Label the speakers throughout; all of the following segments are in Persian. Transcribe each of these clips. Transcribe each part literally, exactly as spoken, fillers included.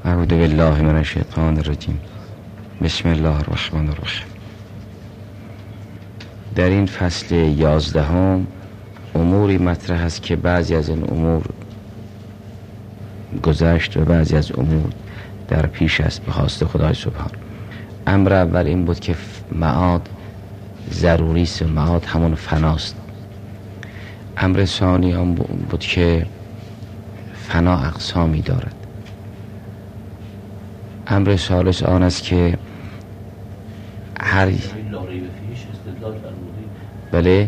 Speaker 1: اعوذ بالله من الشیطان الرجیم. بسم الله الرحمن الرحیم. در این فصل یازدهم اموری مطرح است که بعضی از این امور گذشت و بعضی از امور در پیش است به خواست خدای سبحان. امر اول این بود که معاد ضروری است و معاد همون فناست. امر ثانی آن بود که فنا اقسامی دارد. امر ثالث آن است که هر بله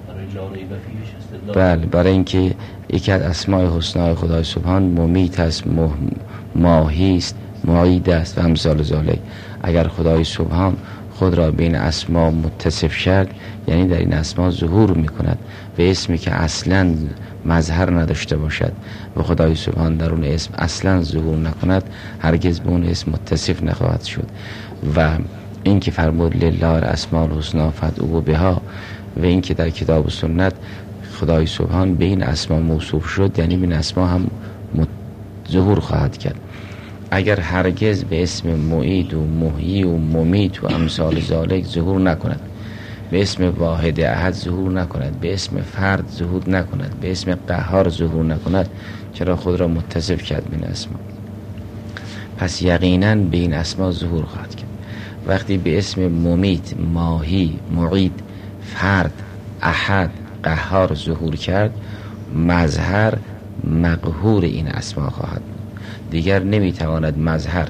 Speaker 1: بله برای اینکه یکی از اسماء حسنای خدای سبحان ممیت است، ماهی است، معید است و امثال ذالک. اگر خدای سبحان خود را به این اسما متصف کرد، یعنی در این اسما ظهور میکند به اسمی که اصلا مظهر نداشته باشد و خدای سبحان در اون اسم اصلا ظهور نکند، هرگز به اون اسم متصف نخواهد شد. و این که فرمود لله الاسماء الحسنی فادعوه بها و این که در کتاب و سنت خدای سبحان به این اسما موصوف شد، یعنی به این اسما هم ظهور خواهد کرد. اگر هرگز به اسم معید و محیی و ممیت و امثال ذالک ظهور نکند، به اسم واحد احد ظهور نکند، به اسم فرد ظهور نکند، به اسم قهار ظهور نکند، چرا خود را متصف کرد به این اسما؟ پس یقینا به این اسما ظهور خواهد کرد. وقتی به اسم ممیت، ماهی، معید، فرد، احد، قهار ظهور کرد، مظهر مقهور این اسما خواهد بود. دیگر نمیتواند مظهر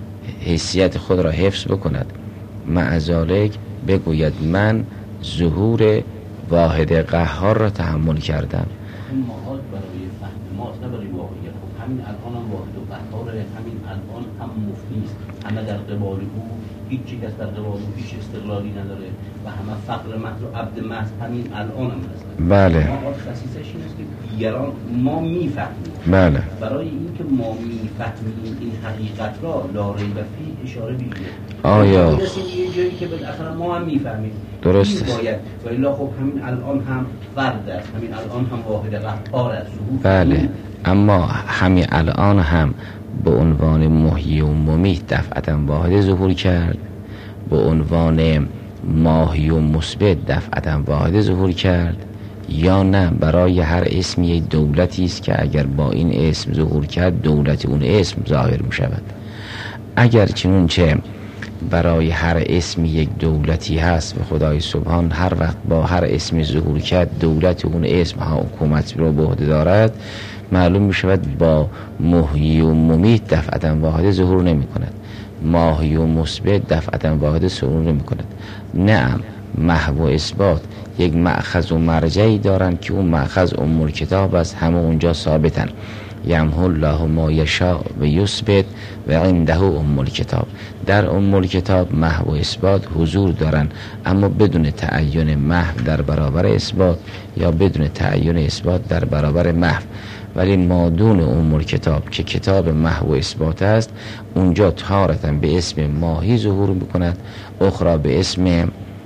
Speaker 1: حیثیت خود را حفظ بکند، مع ذالک بگوید من ظهور واحد قهار را تحمل کردم.
Speaker 2: این معاد برای فهم ماست، نه برای واقعیت. خب همین الان هم واحد و قهار، همین الان هم مفتی است، همه در قبال او، هیچ کس در قبال او هیچ استقلالی نداره و همه فقر محض و عبد محض همین الان هم هست.
Speaker 1: بله.
Speaker 2: معاد خصیصش این است که دیگران ما میفهمیم.
Speaker 1: بله.
Speaker 2: برای اینکه ما میفهمیم این حقیقت را لا ریب فیه اشاره بیه.
Speaker 1: آیا
Speaker 2: میرسیم یه جایی که بالاخره ما هم میفهمیم.
Speaker 1: درست است.
Speaker 2: و الا خب همین الان هم فرد است، همین الان هم واحد قهار است.
Speaker 1: بله، اما همین الان هم به عنوان محیی و ممیت دفعتا واحد ظهور کرد، به عنوان ماهی و مثبت دفعتا واحد ظهور کرد، یا نه برای هر اسمی یک دولتی است که اگر با این اسم ظهور کرد دولت اون اسم ظاهر می شود. اگر چنانچه برای هر اسمی یک دولتی هست و خدای سبحان هر وقت با هر اسمی ظهور کرد دولت اون اسم ها حکومت رو به عهده دارد، معلوم می شود با محیی و ممیت دفعتا واحد ظهور نمی کند، ماهی و مثبت دفعتا واحد ظهور نمی کند. نعم، محو و اثبات یک مأخذ و مرجعی دارن که اون مأخذ ام الکتاب است، همه اونجا ثابتن. یمحو الله ما یشاء و یثبت و عنده ام الکتاب. در ام الکتاب محو و اثبات حضور دارن، اما بدون تعین محو در برابر اثبات یا بدون تعین اثبات در برابر محو. ولی مادون ام الکتاب که کتاب محو و اثبات است، اونجا تارة به اسم ماهی ظهور میکند، اخرى به اسم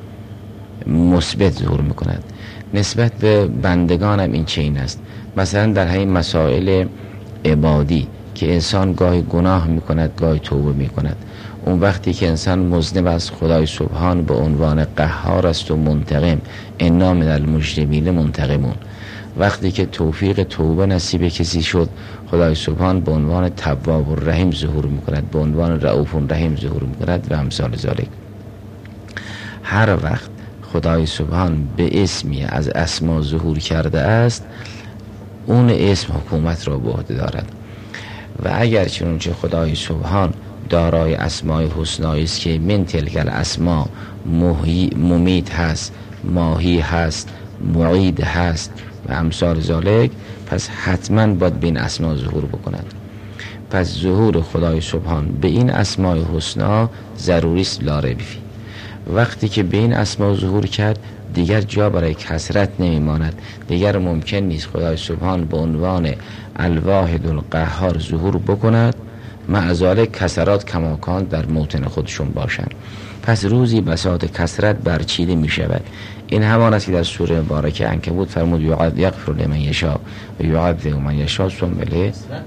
Speaker 1: مثبت ظهور میکند. نسبت به بندگان هم این چنین است. مثلا در همین مسائل عبادی که انسان گاهی گناه میکند گاهی توبه میکند، اون وقتی که انسان مذنب است خدای سبحان به عنوان قهار است و منتقم، انا من المجرمین منتقمون. وقتی که توفیق توبه نصیب کسی شد خدای سبحان به عنوان تواب الرحیم ظهور میکند، به عنوان رؤوف رحیم ظهور میکند و امثال ذالک. هر وقت خدای سبحان به اسمی از اسما ظهور کرده است، اون اسم حکومت را به عهده دارد. و اگر چنانچه خدای سبحان دارای اسمای حسنایی است که من تلک الاسما ممیت هست، ماهی هست، معید هست و امثال ذالک، پس حتما باید به این اسما ظهور بکند. پس ظهور خدای سبحان به این اسمای حسنا ضروری است، لا ریب فیه. وقتی که به این اسما ظهور کرد دیگر جا برای کثرت نمیماند، دیگر ممکن نیست خدای سبحان به عنوان الواحد القهار ظهور بکند، مع ذالک کثرات کماکان در موطن خودشون باشند. پس روزی بساط کثرت برچیده می شود. این همان است که در سوره مبارکه عنکبوت فرمود یغفر لمن یشاء و یعذب من یشاء ثم الیه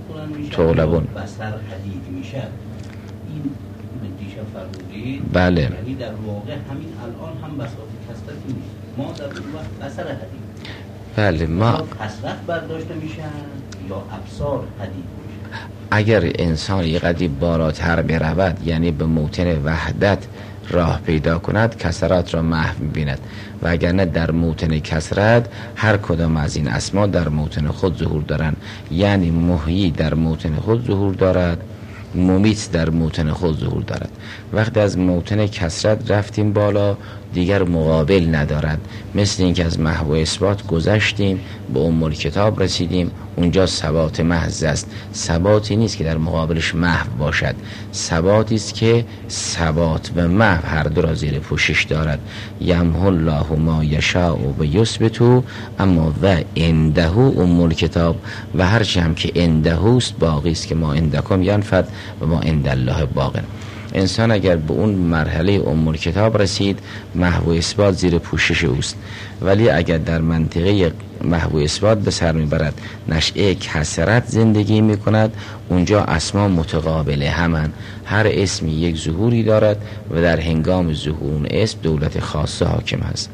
Speaker 1: طولبون
Speaker 2: بصر حدید میشه. این دیشب فرمودید
Speaker 1: بله،
Speaker 2: یعنی در واقع همین الان هم بساط کسرت نیست، ما در اون وقت بصر حدید
Speaker 1: بله ما
Speaker 2: کسرت برداشته میشن یا ابصار حدید میشن.
Speaker 1: اگر انسان یه قدری بالاتر برود، یعنی به موطن وحدت راه پیدا کند، کسرات را محو می‌بیند، و اگر نه در موطن کسرت هر کدام از این اسما در موطن خود ظهور دارند. یعنی محیی در موطن خود ظهور دارد، ممیت در موطن خود ظهور دارد. وقتی از موطن کسرت رفتیم بالا دیگر مقابل ندارد، مثل اینکه از محو و اثبات گذشتیم به ام الکتاب رسیدیم، اونجا ثبات محض است. ثباتی نیست که در مقابلش محو باشد، ثباتی است که ثبات و محو هر دو را زیر پوشش دارد. یمحو الله ما یشاء و یثبت، اما و عنده ام الکتاب، و هر چه هم که عنده است باقی است، که ما عندکم ینفد و ما عند الله باق. انسان اگر به اون مرحله ام الکتاب رسید، محو و اثبات زیر پوشش اوست. ولی اگر در منطقه محو و اثبات به سر میبرد، نشأه کسرت زندگی میکند، اونجا اسما متقابله همن، هر اسمی یک ظهوری دارد و در هنگام ظهور اون اسم دولت خاصه حاکم هست.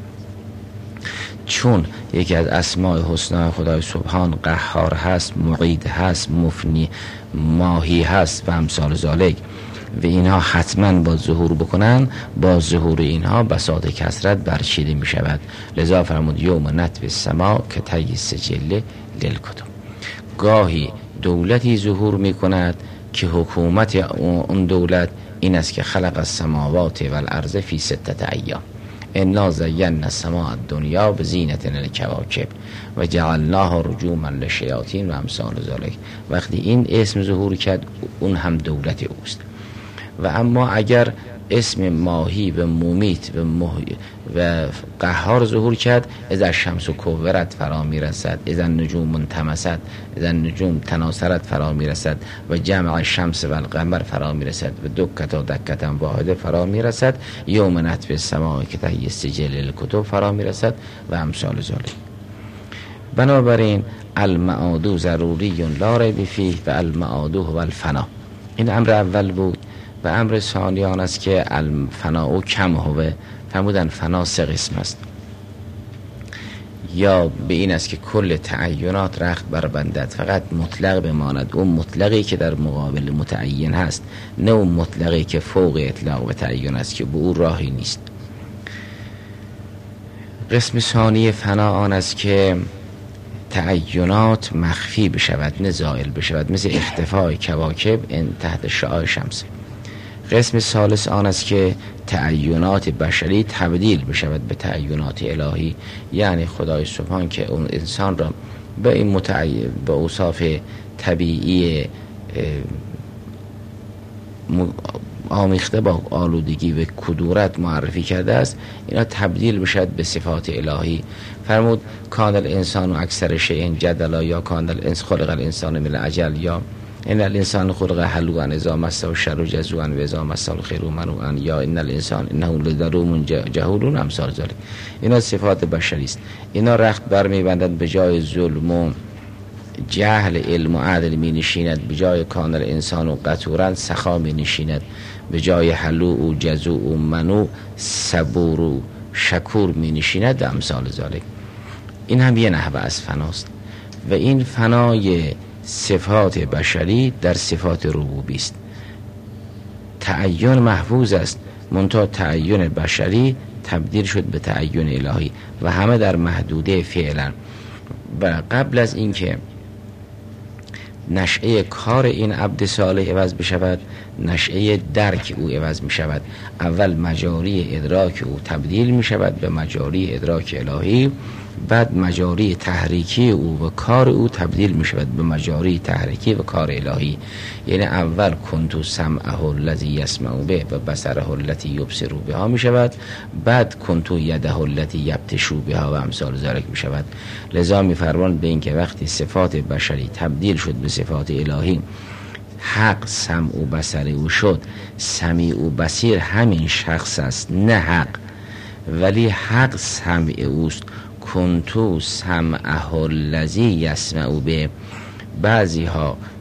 Speaker 1: چون یکی از اسماء حسنا خدای سبحان قهار هست، معید هست، مفنی، ماهی هست و امثال ذالک، و اینها حتما با ظهور بکنن، با ظهور اینها بساط کسرت برچیده می شود. لذا فرمود یوم نطوی السما که طی السجل للکتب. گاهی دولتی ظهور می کند که حکومت اون دولت این است که خلق السماوات والارض فی ستة ایام، انا زینا السماء الدنیا بزینة الکواکب و جعلناها رجوما للشیاطین و امثال ذلک. وقتی این اسم ظهور کرد اون هم دولت اوست. و اما اگر اسم ماهی و ممیت و, و قهار ظهور کرد، اذا الشمس کورت فرا میرسد، اذا النجوم منتمست، اذا النجوم تناثرت فرا میرسد، و جمع الشمس و القمر فرا میرسد، و دکتا دکتا واحده فرا میرسد، یوم نطوی السماء که طی السجل الکتب فرا میرسد و امثال ذلک. بنابراین المعاد ضروری لا ریب فیه و المعاد هو الفنا. این امر اول بود. و امر ثانی آن است که الفنا کم هوه، فرمودن فنا سه قسم است. یا به این است که کل تعینات رخت بربندد، فقط مطلق بماند، اون مطلقی که در مقابل متعین هست، نه اون مطلقی که فوق اطلاق و تعین است که به او راهی نیست. قسم ثانی فنا آن است که تعینات مخفی بشود، نه زائل بشود، مثل اختفای کواکب تحت شعاع شمس. قسم ثالث آن است که تعینات بشری تبدیل بشود به تعینات الهی، یعنی خدای سبحان که اون انسان را به این متعین به اوصاف طبیعی آمیخته با آلودگی و کدورت معرفی کرده است، اینا تبدیل بشد به صفات الهی. فرمود کان الانسان و اکثر شیء جدلا، یا کان الانسان خلق الانسان من العجل، یا ان الانسان خلق هلوعا اذا مسه الشر جزوعا و اذا مسه الخیر منوعا، یا ان الانسان انه لظلوم جهول امثال ذلک. اینا صفات بشری است. اینا رخت بر می‌بندند به جای ظلم و جهل علم و عدل می نشیند، به جای کان الانسان و قطورا سخا می نشیند، به جای حلوع و جزوع و منوع صبور و شکور می نشیند و امثال ذلک. این هم یه نحوه از فناست. و این فنای صفات بشری در صفات ربوبی است. تعین محفوظ است، منتها تعین بشری تبدیل شد به تعین الهی و همه در محدوده فعلا. و قبل از اینکه نشأه کار این عبد صالح عوض بشود، نشأه درک او عوض می شود. اول مجاری ادراک او تبدیل می شود به مجاری ادراک الهی، بعد مجاری تحریکی او و کار او تبدیل می شود به مجاری تحریکی و کار الهی. یعنی اول کنتو سمعه الذی یسمع به و بصره التی یبصر بها می شود، بعد کنتو یده التی یبطش بها و امثال ذلک می شود. لذا می فرمان به این که وقتی صفات بشری تبدیل شد به صفات الهی، حق سمع و بصر او شد. سمیع و بصیر همین شخص است، نه حق، ولی حق سمع اوست. کنتو سمعه الذی یسمع به. بعضی ها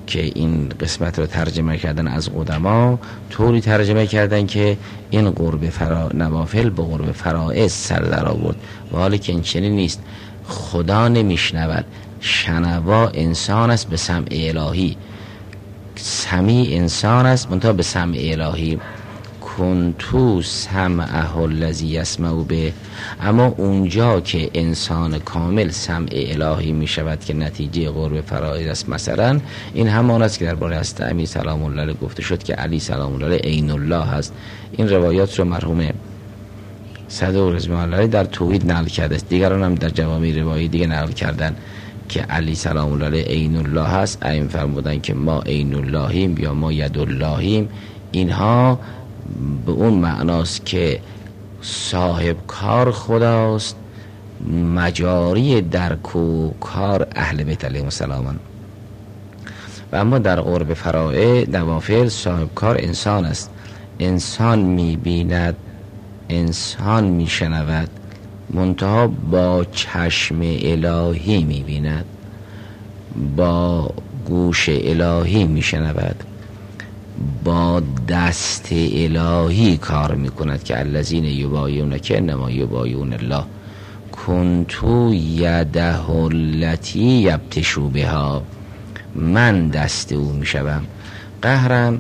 Speaker 1: که این قسمت رو ترجمه کردن از قدما، طوری ترجمه کردن که این قرب فرا نوافل به قرب فرائض سر در آورد، و حالی که این چنین نیست. خدا نمیشنود، شنوا انسان است به سمع الهی، سمیع انسان است منتها به سمع الهی. کنتو سمعه الذی یسمع به، اما اونجا که انسان کامل سمع الهی می شود که نتیجه قرب فرائض است، مثلا این همان است که درباره حضرت امیر سلام الله علیه گفته شد که علی سلام الله علیه عین الله هست. این روایات رو مرحوم صدوق رضوان الله علیه در توحید نقل کرده است، دیگران هم در جوامع روایی دیگه نقل کردن که علی سلام الله علیه عین الله هست. این فرمودن که ما عین اللهیم یا ما ید اللهیم. اینها به اون معناست که صاحب کار خداست، مجاری درک و کار اهل بیت علیهم السلام. و اما در قرب فرائض نوافل صاحب کار انسان است. انسان می‌بیند، انسان می‌شنود، منتها با چشم الهی می‌بیند، با گوش الهی می‌شنود، با دست الهی کار میکند که الذین یبایعونک انما یبایعون الله کنتو یده التی یبطشوا بها. من دست او میشوم. قهرم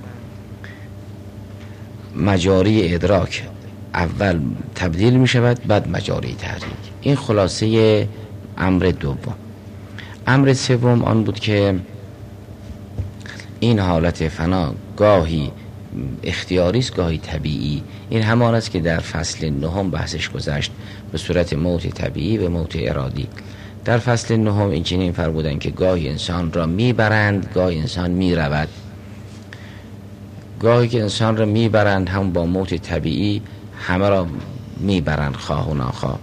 Speaker 1: مجاری ادراک اول تبدیل میشود، بعد مجاری تحریک. این خلاصه امر دوم. امر سوم آن بود که این حالت فنا گاهی اختیاری است، گاهی طبیعی. این همان است که در فصل نهم بحثش گذشت به صورت موت طبیعی و موت ارادی. در فصل نهم این چنین فرمودند که گاهی انسان را میبرند، گاهی انسان میرود. گاهی که انسان را میبرند هم با موت طبیعی همه را میبرند خواه و ناخواه.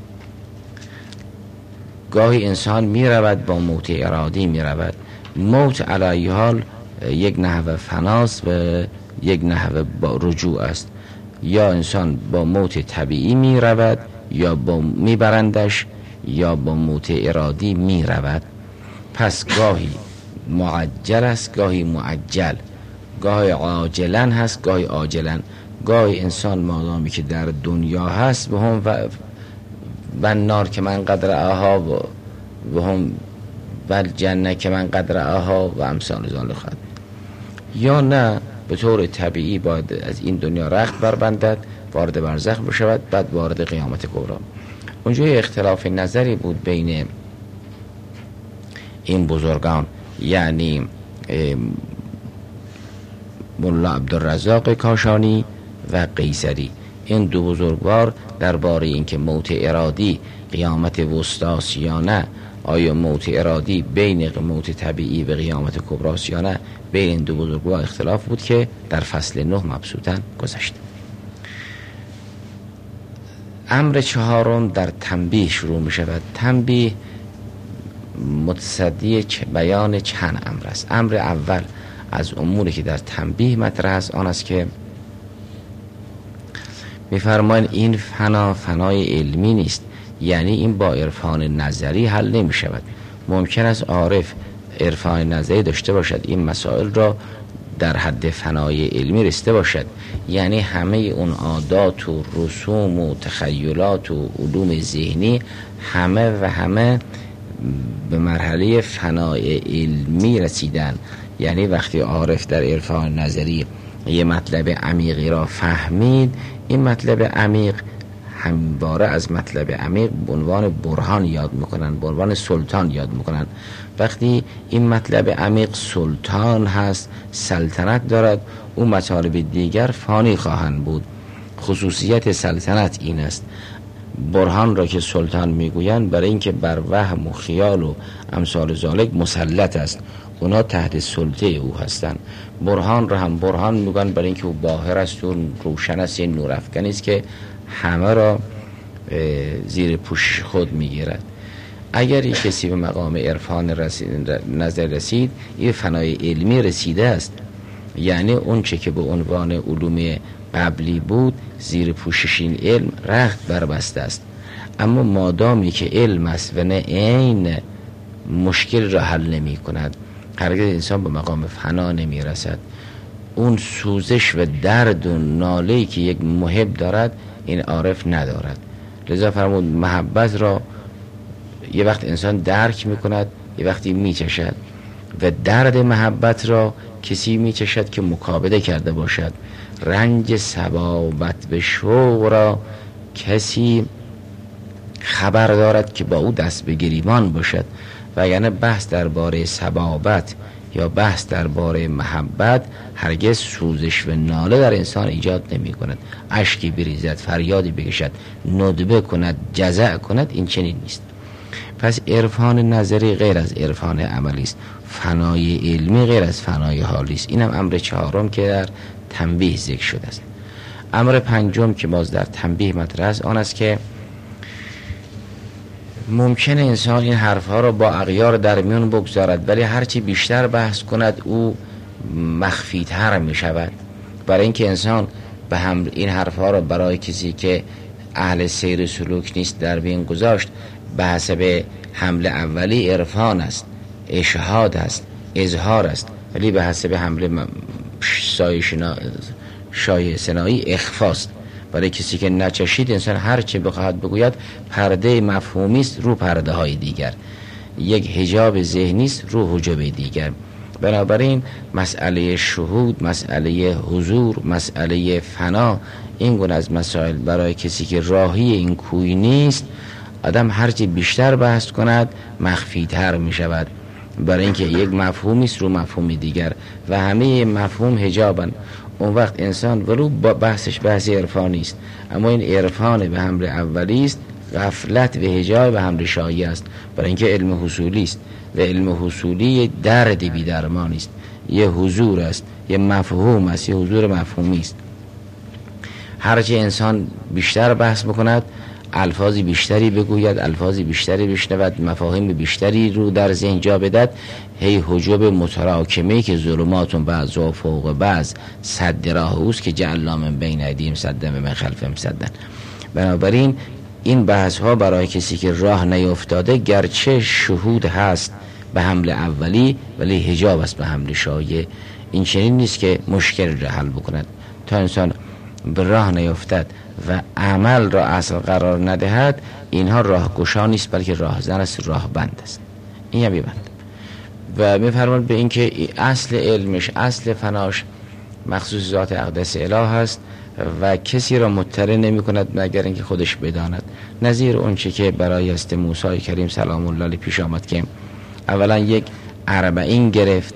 Speaker 1: گاهی انسان میرود با موت ارادی میرود. موت علی حال یک نحو فناست و یک نحو با رجوع است. یا انسان با موت طبیعی می رود یا با می برندش یا با موت ارادی می رود. پس گاهی معجل است، گاهی معجل، گاهی عاجلن هست، گاهی آجلن. گاهی انسان مادامی که در دنیا هست به هم و, و نار که من قدر آها و, و هم و جنه که من قدر آها و امثال ذالک، یا نه به طور طبیعی باید از این دنیا رخت بربندد، وارد برزخ بشود، بعد وارد قیامت کبری. اونجا اختلاف نظری بود بین این بزرگان، یعنی مولا عبدالرزاق کاشانی و قیصری. این دو بزرگوار درباره اینکه موت ارادی قیامت وسطاست یا نه، آیا موت ارادی بین موت طبیعی و قیامت کبراست یا نه، بین این دو بزرگوار اختلاف بود که در فصل نه مبسوطاً گذشت. امر چهارم در تنبیه شروع می شود. تنبیه متصدی بیان چند امر است. امر اول از اموری که در تنبیه مطرح است آن است که می‌فرمایند این فنا فنای علمی نیست، یعنی این با عرفان نظری حل نمی شود. ممکن است عارف عرفان نظری داشته باشد، این مسائل را در حد فنای علمی رسیده باشد، یعنی همه اون عادات و رسوم و تخیلات و علوم ذهنی همه و همه به مرحله فنای علمی رسیدن. یعنی وقتی عارف در عرفان نظری یه مطلب عمیقی را فهمید، این مطلب عمیق همواره از مطلب عمیق به عنوان برهان یاد میکنن، به عنوان سلطان یاد میکنن. وقتی این مطلب عمیق سلطان هست، سلطنت دارد، اون مطالب دیگر فانی خواهند بود. خصوصیت سلطنت این است. برهان را که سلطان میگویند برای اینکه بر وهم و خیال و امثال ذالک مسلط است، اونا تحت سلطه او هستند. برهان را هم برهان میگن برای اینکه او باهر است و روشن است، این نور افکن است که همه را زیر پوشش خود میگیرد. اگر یک کسی به مقام عرفان رسید، نظر رسید، این فنای علمی رسیده است، یعنی اون چه که به عنوان علوم قبلی بود زیر پوشش این علم رخت بربسته است. اما مادامی که علم است و نه عین، مشکل را حل نمی کند. هرگز انسان به مقام فنا نمیرسد. اون سوزش و درد و ناله‌ای که یک محب دارد این عارف ندارد. لذا فرمود محبت را یه وقت انسان درک میکند، یه وقتی میچشد، و درد محبت را کسی میچشد که مکابده کرده باشد. رنج صبابت به شوق را کسی خبر دارد که با او دست به گریبان باشد. و یعنی بحث درباره صبابت یا بحث درباره محبت هرگز سوزش و ناله در انسان ایجاد نمی کند. اشکی بریزد، فریادی بکشد، ندبه کند، جزع کند، این چنین نیست. پس عرفان نظری غیر از عرفان عملی است، فنای علمی غیر از فنای حالی است. اینم امر چهارم که در تنبیه ذکر شده است. امر پنجم که باز در تنبیه مطرح است آن است که ممکن انسان این حرفها را با اغیار در میان بگذارد، ولی هرچی بیشتر بحث کند او مخفی تر می شود. برای اینکه انسان به هم این حرفها را برای کسی که اهل سیر سلوک نیست در بین گذاشت، به حسب حمله اولی عرفان است، اشهاد است، اظهار است، ولی به حسب حمله شایع سنایی اخفاست. برای کسی که نچشید انسان هر چه بخواهد بگوید پرده مفهومی است رو پرده های دیگر، یک حجاب ذهنی است رو حجاب دیگر. بنابراین مسئله شهود، مسئله حضور، مسئله فنا، این گونه از مسائل برای کسی که راهی این کوی نیست، آدم هرچی بیشتر بحث کند مخفی تر می شود. برای اینکه یک مفهومی است رو مفهوم دیگر و همه مفهوم حجابن. اون وقت انسان ولو بحثش بحث عرفانی است، اما این عرفان به حمل اولی است، غفلت و حجاب به حمل شایع است. برای اینکه علم حصولی است و علم حصولی درد بی درمان است، یه حضور است، یه مفهوم است، یه حضور مفهومی است. هرچه انسان بیشتر بحث بکند، الفاظی بیشتری بگوید، الفاظی بیشتری بشنود، مفاهیم بیشتری رو در ذهن جا بدهد، هی حجب متراکمه که ظلماتون بعض و فوق بعض صد راه اوست که جعلنا من بین ایدیهم سدا و من خلفهم سدا. بنابراین این بحث ها برای کسی که راه نیفتاده گرچه شهود هست به حمل اولی، ولی حجاب است به حمل شایع. این چنین نیست که مشکل را حل بکند. تا انسان به راه نیفتد و عمل را اصل قرار ندهد، اینها راهگشا نیست بلکه راهزن است، راه بند است. این هم بند. و می‌فرماید به این که اصل علمش، اصل فناش مخصوص ذات اقدس اله است و کسی را مطلع نمی کند مگر اینکه خودش بداند. نظیر اون چه که برای است موسی کریم سلام الله علیه پیش آمد که اولا یک اربعین گرفت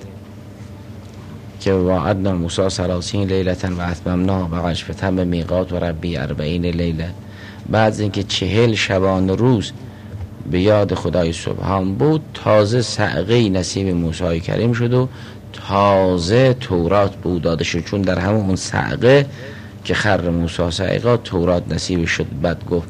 Speaker 1: که وعدنا موسی ثلاثین لیلة و اتممناها بعشرة به میقات و ربی اربعین لیله. بعد از اینکه چهل شبانه روز به یاد خدای سبحان بود، تازه صعقه نصیب موسی کریم شد و تازه تورات بود داده شد. چون در همون اون صعقه که خر موسی صعقه تورات نصیب شد. بعد گفت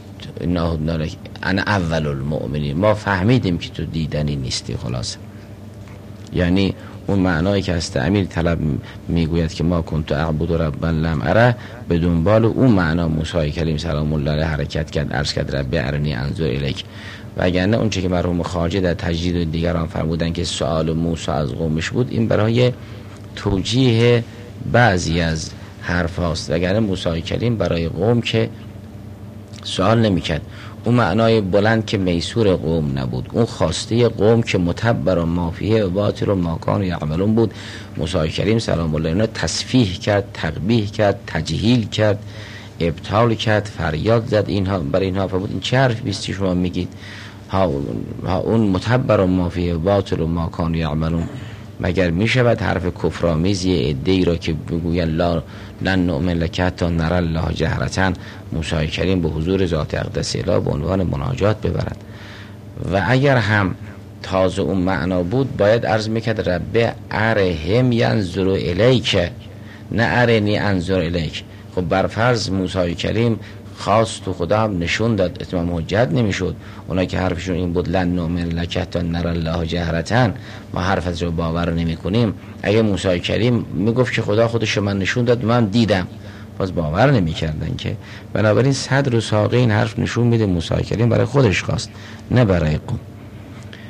Speaker 1: انا اول المؤمنین، ما فهمیدیم که تو دیدنی نیستی. خلاص یعنی اون معنایی که از تعمیل طلب میگوید که ما کنت اعبد ربا لم اره، به دنبال اون معنا موسی کریم سلام الله علیه حرکت کرد، عرض کرد رب ارنی انظر الیک. و اگر نه اون چه که مرحوم خواجه در تجدید و دیگران فرمودن که سوال موسی از قومش بود، این برای توجیه بعضی از حرف هاست. و اگر نه موسی کریم برای قوم که سوال نمیکرد، اون معنای بلند که میسور قوم نبود، اون خواسته قوم که متبر و مافیه و باطل و ماکان و یعملون بود. موسی کریم سلام الله علیه تصفیح کرد، تقبیح کرد، تجهیل کرد، ابطال کرد، فریاد زد. اینها برای اینها فرمود این چه حرف بیستی شما میگید؟ ها, ها اون متبر و مافیه و باطل و ماکان و یعملون مگر می شود حرف کفرآمیزی عده‌ای را که بگویند لا لن نؤمن لک حتی نری الله جهرة، موسی کریم به حضور ذات اقدس اله به عنوان مناجات ببرد؟ و اگر هم تازه اون معنا بود باید عرض میکرد رب ارهم ینظر الیک، نه ارنی انظر الیک. خب برفرض موسی کریم خواست تو خدا هم نشون داد، اتمام حجت نمیشد. اونا که حرفشون این بود لن نؤمن لک حتی نری الله جهرة، ما حرفت رو باور نمی کنیم. اگه موسی کریم میگفت که خدا خودش من نشون داد من دیدم، باز باور نمی کردن که. بنابراین صدر و ساقه این حرف نشون میده موسی کریم برای خودش خواست نه برای قوم.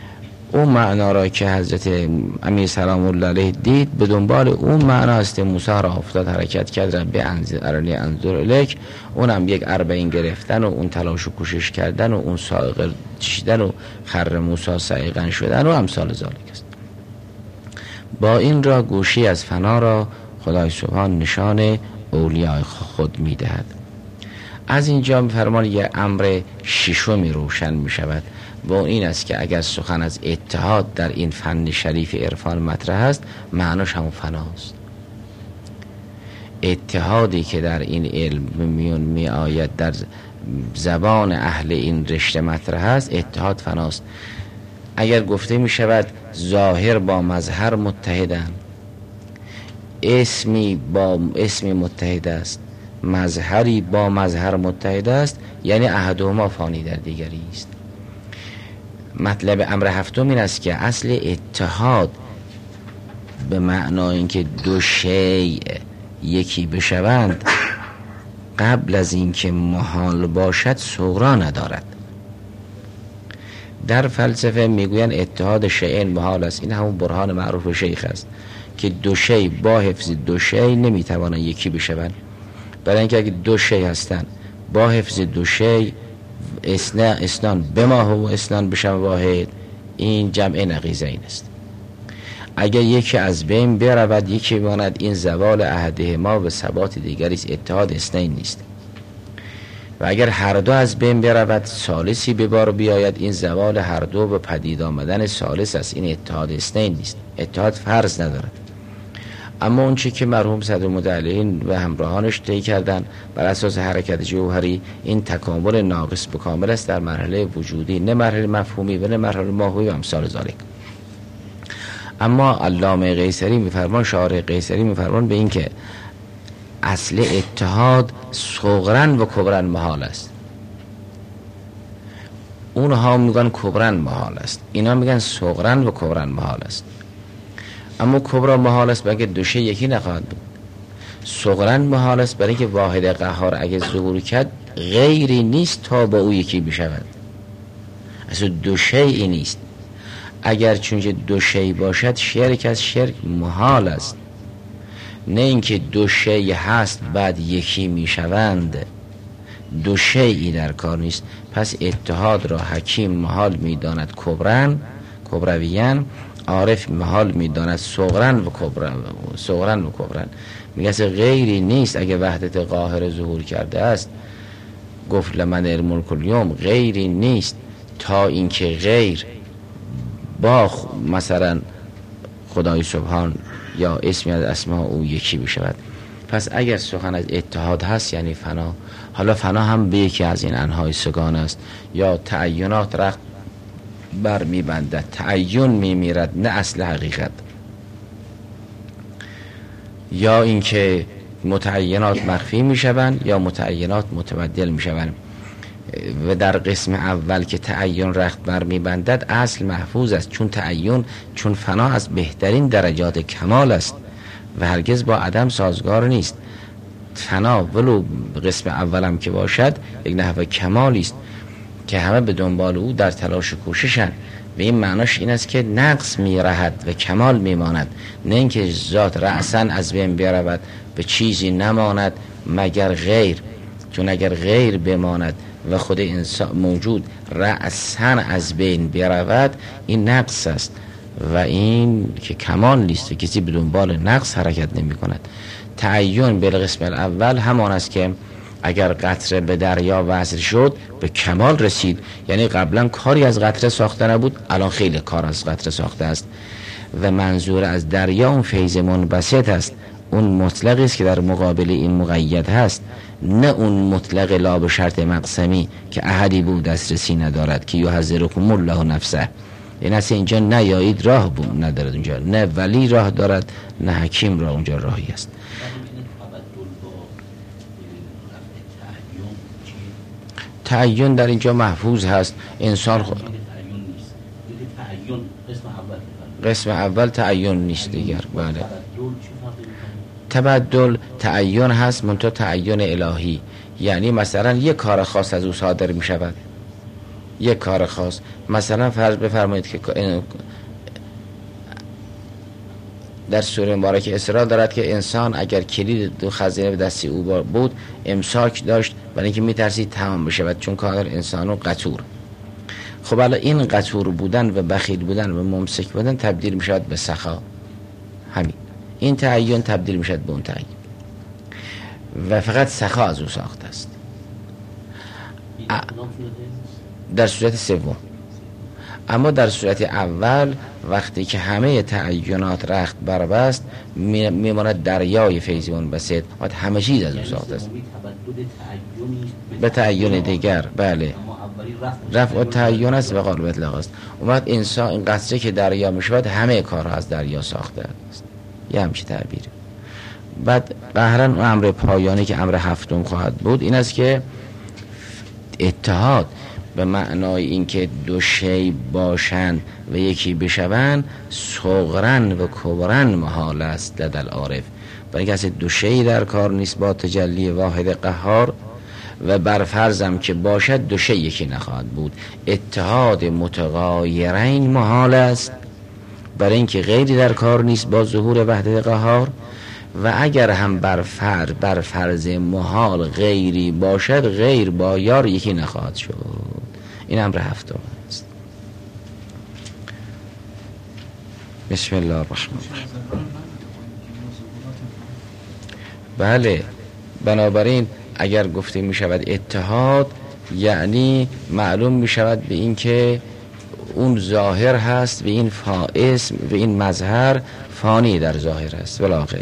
Speaker 1: اون معنا را که حضرت امیر سلام الله علیه دید به دنبال اون معنا است موسی را افتاد حرکت کرد رب انظر ارنی انظر الیک، اونم یک اربعین گرفتن و اون تلاش و کوشش کردن و اون سائق چیدن و خر موسی سائقا شدن و امثال ذالک است. با این را گوشی از فنا را خدای سبحان نشان اولیاء خود میدهد. از اینجا می‌فرمان یه امر ششمی روشن می شود و این است که اگر سخن از اتحاد در این فن شریف عرفان مطرح است، معناش همون فناست. اتحادی که در این علم میون می آید در زبان اهل این رشته مطرح است، اتحاد فناست. اگر گفته می شود ظاهر با مظهر متحدن، اسمی با اسمی متحد است، مظهری با مظهر متحد است، یعنی احدهما فانی در دیگری است. مطلب امر هفتم این است که اصل اتحاد به معنای اینکه دو شیء یکی بشوند قبل از اینکه محال باشد صغرا ندارد. در فلسفه میگویند اتحاد شیئین محال است. این همون برهان معروف شیخ است که دو شیء با حفظ دو شیء نمیتوانند یکی بشوند، برای اینکه اگه دو شیء هستند با حفظ دو شیء اسنا اسنان بما هو اسنان بشن واحد، این جمع نقیضه این است. اگر یکی از بین برود یکی ماند، این زوال احدهما و ثبات دیگری است، اتحاد اثنین نیست. و اگر هر دو از بین برود ثالثی به بار بیاید، این زوال هر دو به پدید آمدن ثالث است، این اتحاد اثنین نیست. اتحاد فرض ندارد. اما اون چی که مرحوم صدرالمتعلین و همراهانش طی کردن بر اساس حرکت جوهری، این تکامل ناقص به کامل است در مرحله وجودی، نه مرحله مفهومی و نه مرحله ماهوی و امثال ذالک. اما علامه قیصری میفرمان، شارح قیصری میفرمان به این که اصل اتحاد صغرن و کبرن محال است. اونها میگن کبرن محال است، اینا میگن صغرن و کبرن محال است. اما کبرا محال است برای دو شیء یکی نخواهد بود. صغرن محال است برای که واحد قهار اگه ظهور کرد غیری نیست تا با او یکی بشود. اصلا دو شیء نیست. اگر چونکه دو شیء باشد شرک از شرک محال است، نه اینکه دو شیء هست بعد یکی میشوند. دو شیئی در کار نیست. پس اتحاد را حکیم محال میداند کبرن کبرویان، عارف محال میداند صغرن و کبرن صغرن و کبرن. میگه غیری نیست. اگه وحدت قاهر ظهور کرده است، گفت لمن الملک اليوم، غیری نیست تا اینکه غیر با مثلا خدای سبحان یا اسمی از اسماء او یکی بشود. پس اگر سخن از اتحاد هست یعنی فنا. حالا فنا هم به یکی از این انهای سگان است، یا تعینات رخت بر میبندد، تعین میمیرد نه اصل حقیقت، یا اینکه متعینات مخفی میشوند یا متعینات متبدل میشوند. و در قسم اول که تعین رخت بر میبندد اصل محفوظ است، چون تعین چون فنا از بهترین درجات کمال است و هرگز با عدم سازگار نیست. فنا ولو قسم اولم که باشد یک نحو کمالی است که همه به دنبال او در تلاش و کوششند. و این معناش این است که نقص میرهد و کمال میماند، نه اینکه ذات رأساً از بین برود به چیزی نماند مگر غیر. چون اگر غیر بماند و خود انسان موجود رأساً از بین برود، این نقص است و این که کمال نیست و کسی به دنبال نقص حرکت نمی کند. تعین به قسم اول همان است که اگر قطره به دریا وصل شد به کمال رسید، یعنی قبلا کاری از قطره ساخته نبود، الان خیلی کار از قطره ساخته است. و منظور از دریا اون فیض منبسط است، اون مطلقی است که در مقابل این مقید هست، نه اون مطلق لا به شرط مقسمی که احدی بود دسترسی ندارد که یحذرکم الله نفسه. این است اینجا نه یایید راه بود ندارد، اونجا نه ولی راه دارد نه حکیم راه، اونجا راهی است. تعین در اینجا محفوظ هست. انسان خود قسم اول تعین نیست دیگر. بله تبدل تعین هست، منتها تعین الهی، یعنی مثلا یک کار خاص از او صادر می شود، یک کار خاص. مثلا فرض بفرمایید که در سوره مبارکه اسراء دارد که انسان اگر کلید دو خزینه به دستی او بود امساک داشت، برای اینکه میترسید تمام بشه چون کار انسانو قطور. خب الان این قطور بودن و بخیل بودن و ممسک بودن تبدیل میشود به سخا. همین این تعین تبدیل میشود به اون تعین و فقط سخا از او ساخته است. در صورت سوم. اما در صورت اول وقتی که همه تعینات رخت بربست میماند دریای فیض منبسط و همه چیز از او ساخته است به تعین دیگر. بله رفع تعین است و قالب اطلاق است. اون وقت انسان این قطره که دریا میشود همه کارها از دریا ساخته است، یه همچی تعبیری. بعد قهرن امر پایانی که امر هفتم خواهد بود این است که اتحاد به معنای اینکه دو شی باشند و یکی بشوند صغرن و کبرن محال است لدى العارف. برای اینکه دو شی در کار نیست با تجلی واحد قهار و بر فرضم که باشد دو شی یکی نخواهد بود. اتحاد متغایرین محال است برای اینکه غیری در کار نیست با ظهور وحدت قهار و اگر هم بر فرض بر فرض محال غیری باشد غیر با یار یکی نخواهد شد. این امر هفتم است. بسم الله الرحمن الرحیم. بله بنابراین اگر گفته می شود اتحاد یعنی معلوم می شود به این که اون ظاهر هست و این فائز و این مظهر فانی در ظاهر است ولا غیر.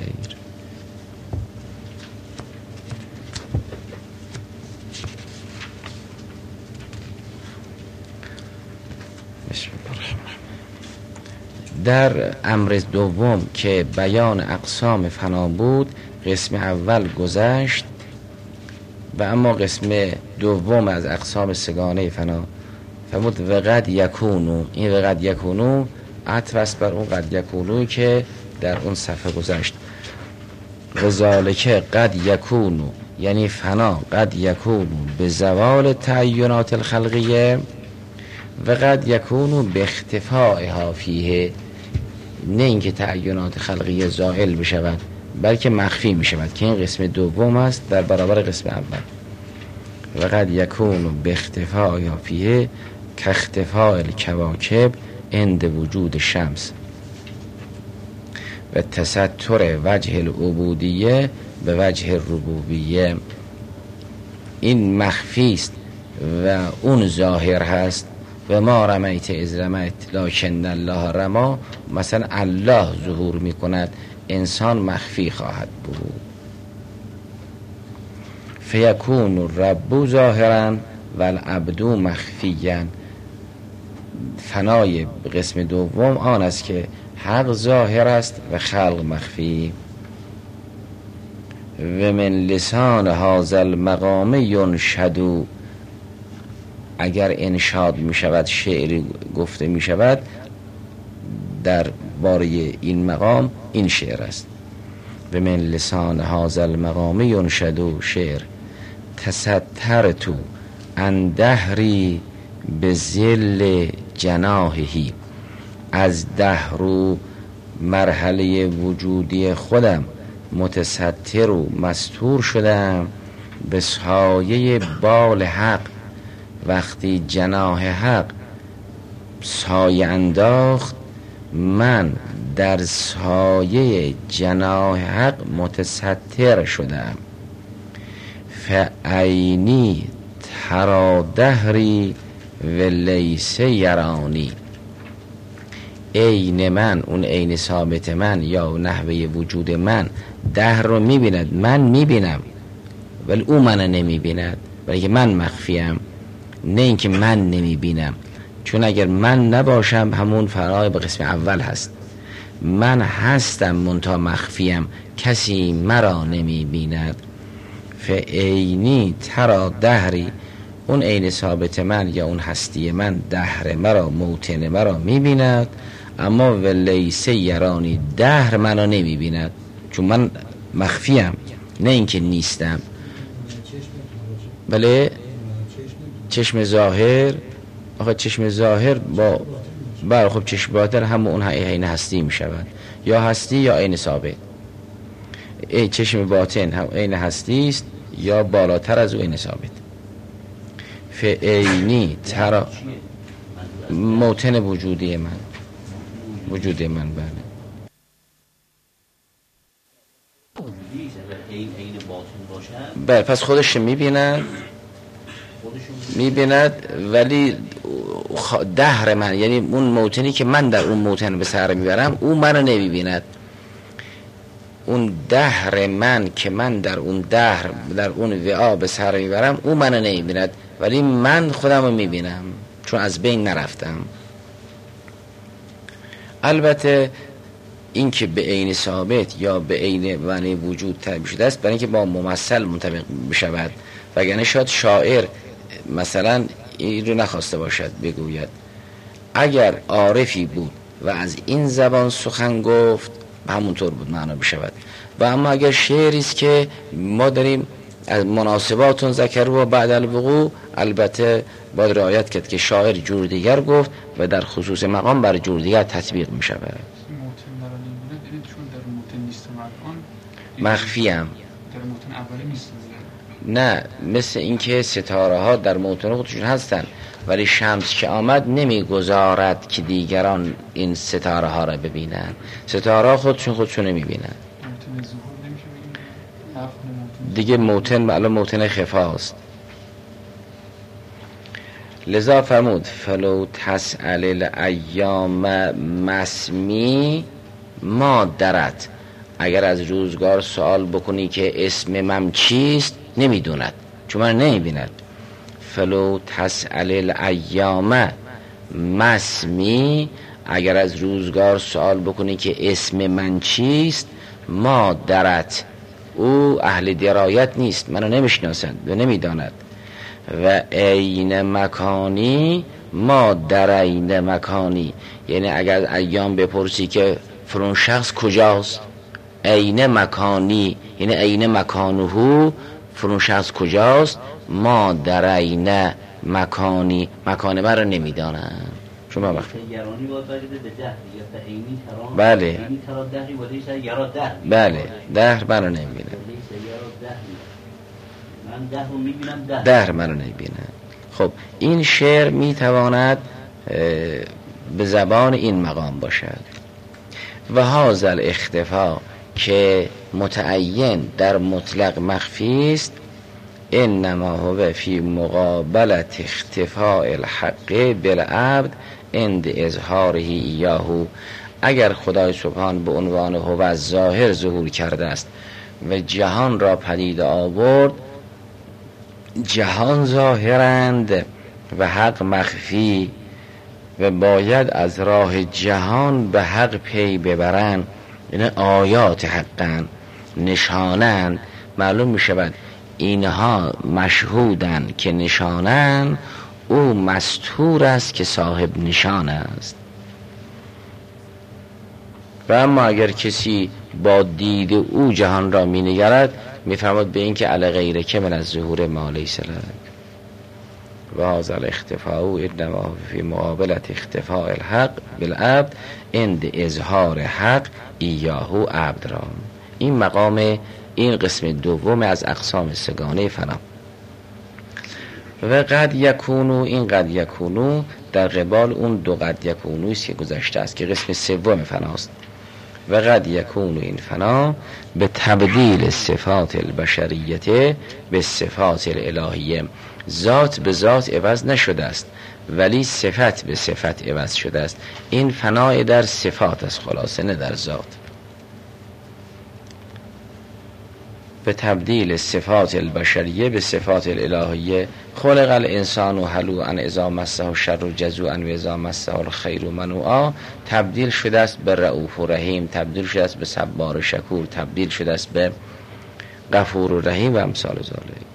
Speaker 1: در امر دوم که بیان اقسام فنا بود قسم اول گذشت و اما قسم دوم از اقسام سگانه فنا فرمود و قد یکونو. این و قد یکونو عطف است بر اون قد یکونوی که در اون صفحه گذشت. و ذالک قد یکونو یعنی فنا قد یکونو به زوال تعینات الخلقیه و قد یکونو به اختفائها فیه، نه اینکه تعینات خلقیه زائل بشود بلکه مخفی می شود که این قسم دوم است در برابر قسم اول. و قد یکونو به اختفائها فیه که اختفاء الکواکب عند وجود شمس و تستر وجه العبودیه به وجه الربوبیه. این مخفی است و اون ظاهر هست. و ما رمیت از رمیت لکن الله رما، مثلا الله ظهور می کند انسان مخفی خواهد بود. فیکون الرب ظاهرا و العبد مخفیا. فنای قسم دوم آن است که حق ظاهر است و خلق مخفی. و من لسان هذا المقام ینشد، اگر انشاد می شود شعر گفته می شود در باره این مقام این شعر است. و من لسان هذا المقام ینشد شعر تسترت عن دهری به ذل جناحهی. از دهر و مرحله وجودی خودم متستر و مستور شدم به سایه بال حق. وقتی جناح حق سایه انداخت من در سایه جناح حق متستر شدم. فعینی ترا دهری و لیس یرانی. عین من، اون عین ثابت من یا نحوه وجود من دهر رو میبیند، من میبینم ولی او من نمیبیند، ولی که من مخفیم، نه اینکه من نمیبینم. چون اگر من نباشم همون فرای به قسم اول هست. من هستم منتها مخفیم، کسی مرا نمیبیند. فعینی ترا دهری، اون عین ثابت من یا اون هستی من دهر مرا، موطن مرا میبیند، اما ولیس یرانی، دهر مرا نمیبیند چون من مخفیم، نه اینکه نیستم. بله چشم ظاهر آخه چشم ظاهر با بر خب چشم باطن هم اون عین هستی می شود، یا هستی یا عین ثابت. ای چشم باطن هم عین هستی است یا بالاتر از او عین ثابت. فعینی ترا موتن وجودی من، وجودی من بله. بله پس خودش میبیند میبیند ولی دهر من، یعنی اون موتنی که من در اون موتن به سر میبرم او منو نمیبیند. اون دهر من که من در اون دهر در اون وعا به سر میبرم او منو نمیبیند، ولی من خودم رو میبینم چون از بین نرفتم. البته این که به عین ثابت یا به عین معنی وجود تعبیر شده است برای اینکه با ممثل منطبق بشود، وگرنه شاید شاعر مثلا این رو نخواسته باشد بگوید اگر عارفی بود و از این زبان سخن گفت همونطور بود معنا بشود. و اما اگر شعری است که ما داریم از مناسباتون ذکر و بعد الوقوع، البته باید رعایت کرد که شاعر جور دیگر گفت و در خصوص مقام بر جور دیگر تطبیق می شود. مخفی هم نه، مثل اینکه ستاره ها در موطن خودشون هستن ولی شمس که آمد نمیگذارد که دیگران این ستاره ها را ببینن، ستاره ها خودشون خودشون نمیبینن دیگه. موطن معلوم موطن خفاست. لذا فرمود فلو تسأل الایام مسمی ما درت، اگر از روزگار سوال بکنی که اسم من چیست نمیدوند چون من نمیبیند. فلو تسأل الایام مسمی، اگر از روزگار سوال بکنی که اسم من چیست ما درت، او اهل درایت نیست، منو نمیشناسد و نمیداند. و عین مکانی ما در عین مکانی، یعنی اگر از ایام بپرسی که فرون شخص کجاست، عین مکانی یعنی عین مکانه، فرون شخص کجاست، ما در عین مکانی، مکان من رو نمیدانم چون من وقت بله بله دهر من رو نمیبینم، دهر من رو نمیبینم. خب این شعر میتواند به زبان این مقام باشد. و هذا الاختفاء که متعین در مطلق مخفی است، انما هو فی مقابلت اختفاء الحق بالعبد عند اظهاره ایاه. اگر خدای سبحان به عنوان هو ظاهر ظهور کرده است و جهان را پدید آورد، جهان ظاهرند و حق مخفی و باید از راه جهان به حق پی ببرند، این آیات حقن نشانن. معلوم می شود اینها مشهودن که نشانن، او مستور است که صاحب نشان است. و اما اگر کسی با دید او جهان را می نگرد میفرماد به این که علی غیره که من از ظهور ما لیس لک. و هذا الاختفاء انما فی مقابلت اختفاء الحق بالعبد عند اظهار حق ایاه عبد را. این مقام این قسم دوم از اقسام سگانه فنا. و قد یکونو، این قد یکونو در قبال اون دو قد یکونو است که گذشته است که قسم سوم فناست. و قد یکونو این فنا به تبدیل صفات البشریته به صفات الالهیه، ذات به ذات عوض نشده است ولی صفت به صفت عوض شده است. این فنای در صفات است خلاصه نه در ذات. به تبدیل صفات البشریه به صفات الالهیه. خلق الانسان هلوعا اذا مسه الشر جزوعا و اذا مسه الخیر منوعا، تبدیل شده است به رؤوف و رحیم، تبدیل شده است به صبار و شکور، تبدیل شده است به غفور و رحیم و امثال ذالک.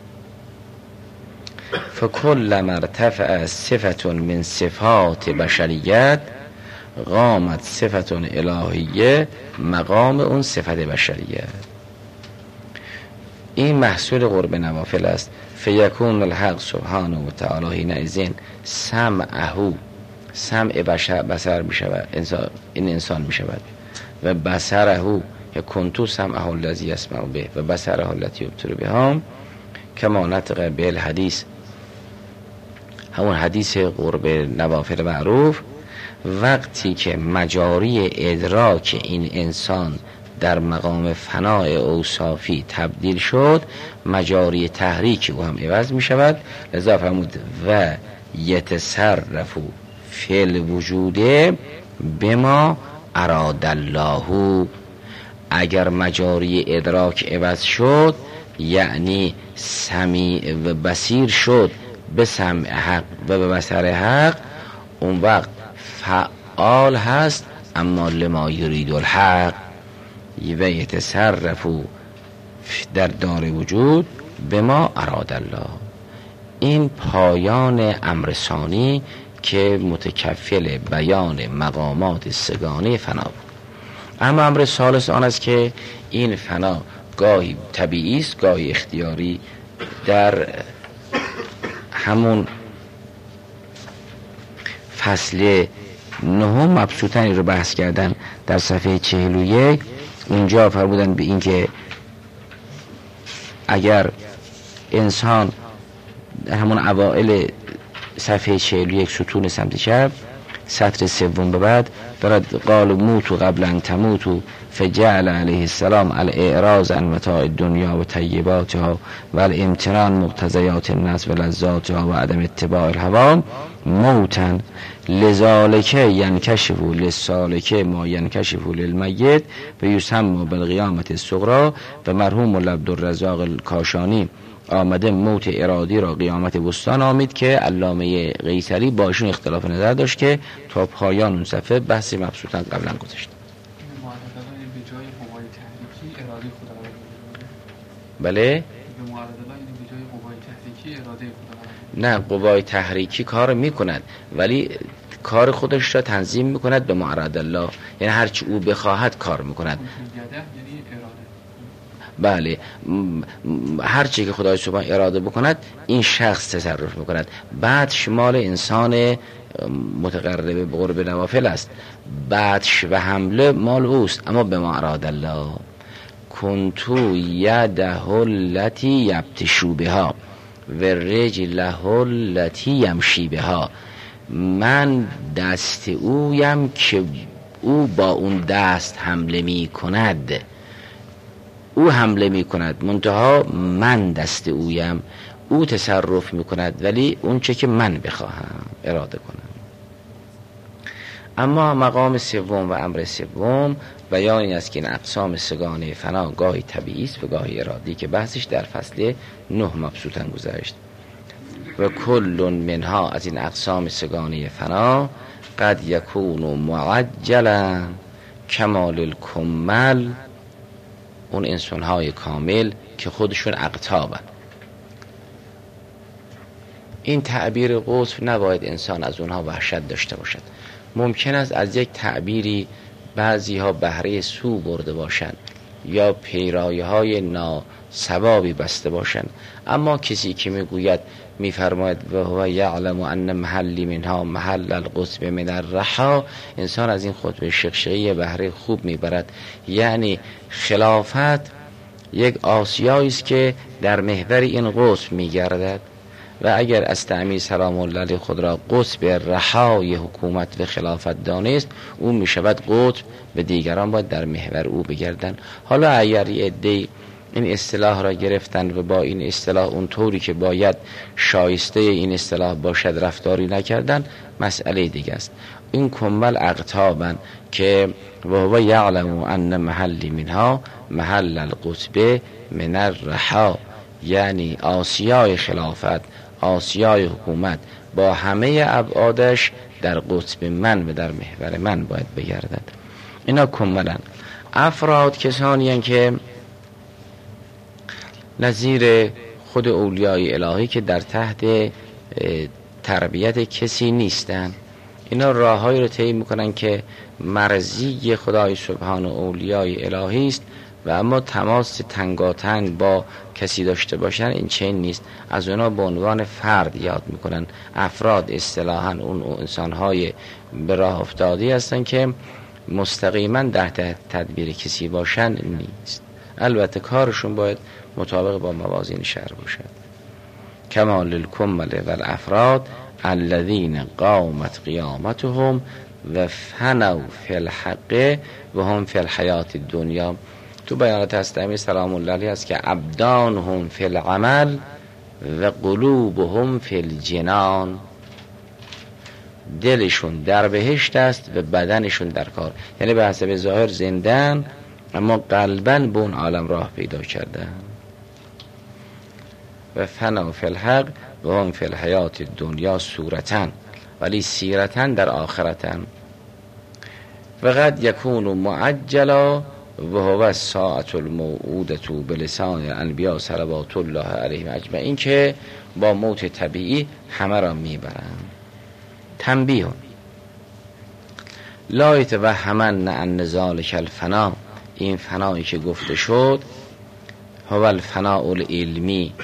Speaker 1: فکل مرتفع صفت من صفات بشریت قامت صفت الهیه مقام اون صفت بشریت. این محصول قرب نوافل است. فیکون الحق سبحانه و تعالی حینئذ سمعه، سمع بشر بصر می شود، انسان این انسان می شود، و بصره کنتو سمعه الذی یسمع به و بصره التی یبصر بها کما نطق بالحدیث، همون حدیث قرب نوافل معروف. وقتی که مجاری ادراک این انسان در مقام فناء اوصافی تبدیل شد، مجاری تحریک او هم عوض می شود. لذا فرمود و یتصرف فی الوجود بما اراد الله. اگر مجاری ادراک عوض شد، یعنی سمیع و بصیر شد به سمع حق و به بصر حق، اون وقت فعال هست، اما لما یرید الحق. و یتصرف در دار وجود به ما اراد الله. این پایان امر ثانی که متکفل بیان مقامات سگانه فنا بود. اما امر ثالث آن است که این فنا گاهی طبیعی است، گاهی اختیاری. در همون فصل نهم مبسوطنی رو بحث کردن در صفحه چهل و یک. اونجا فرمودن به این که اگر انسان در همون اوائل صفحه چهل و یک ستون سمت چپ سطر سوم به بعد دارد قال موتو قبل ان تموتو فجعل علیه السلام الاعراض عن متاع الدنیا و طیباتها و الامتنان مقتضیات النفس و لذاتها و عدم اتباع الهوا موتا لذالک ینکشف للسالک ما ینکشف للمیت و یسمى بالقیامت الصغری. و مرحوم عبدالرزاق الکاشانی آمده موت ارادی را قیامت وسطی نامید که علامه قیصری باشون اختلاف نظر داشت که تا پایان اون صفحه بحث مبسوطاً قبلا گذاشت. بله؟ نه، قوای تحریکی کار میکند ولی کار خودش را تنظیم میکند به معرض الله، یعنی هرچی او بخواهد کار میکند. بله، هرچی که خدای سبحانه اراده بکند این شخص تصرف میکند. بعد شمال انسان متقرب به قرب نوافل است، بعدش و حمله مال اوست، اما به معرض الله. کنتو یده التی یبتشو بها و رجله التی یمشی بها. من دست اویم که او با اون دست حمله می کند، او حمله می کند، منتها من دست اویم، او تصرف می کند ولی اون چه که من بخواهم اراده کنم. اما مقام سوم و امر سوم بیان این است که این اقسام سگانه فنا گاهی طبیعی است و گاهی ارادی که بحثش در فصل نه مبسوطاً گذشت. و کل منها، از این اقسام سگانه فنا، قد یکون معجلا کمال الکمل، اون انسان‌های کامل که خودشون اقطابن. این تعبیر قطب نباید انسان از اونها وحشت داشته باشد. ممکن است از یک تعبیری بعضی ها بهره سو برده باشند یا پیرایه های ناسوابی بسته باشند، اما کسی که میگوید میفرماید و هو یعلم ان محلی منها محل القطب من الرحا، انسان از این خطبه شقشقی بهره خوب میبرد. یعنی خلافت یک آسیایی است که در محور این قطب میگردد و اگر استعمی سلام الله خود را قطب رحای حکومت و خلافت دانست، او می شود قطب و دیگران باید در محور او بگردن. حالا اگر یه عده‌ای این اصطلاح را گرفتن و با این اصطلاح اون طوری که باید شایسته این اصطلاح باشد رفتاری نکردن، مسئله دیگه است. این کمل اقطابن که و هو یعلم ان محلی منها محل القطب من الرحا، یعنی آسیای خلافت، آسیای حکومت با همه ابعادش در قطب من و در محور من باید بگردد. اینا کملن. افراد کسانی هستند که نظیر خود اولیای الهی که در تحت تربیت کسی نیستن، اینا راههایی رو طی میکنن که مرضی خدای سبحانه اولیای الهی است و اما تماس تنگاتنگ با کسی داشته باشن این چنین نیست. از اونا به عنوان فرد یاد میکنن. افراد اصطلاحاً اون انسانهای به راه افتادی هستن که مستقیما در تدبیر کسی باشن نیست. البته کارشون باید مطابق با موازین شرع باشد. کمال الکمل و الافراد الذین قامت قیامتهم و فنوا فی الحق و هم فی الحیات الدنیا. تو بیانات هستمی سلام الله علیه است که ابدانهم فی العمل و قلوبهم فی الجنان. دلشون در بهشت است و بدنشون در کار، یعنی به حسب ظاهر زندن اما قلباً به اون عالم راه پیدا کردن. و فنا فی الحق و هم فی الحیات دنیا صورتن ولی سیرتن در آخرتن. و قد یکون معجلا و هو الساعة الموعودة بلسان الانبیاء صلوات الله علیهم اجمعین، که با موت طبیعی همه را میبرند. تنبیه لا یتوهمن ان ذلک الفنا، این فنایی که گفته شد هو الفناء العلمی،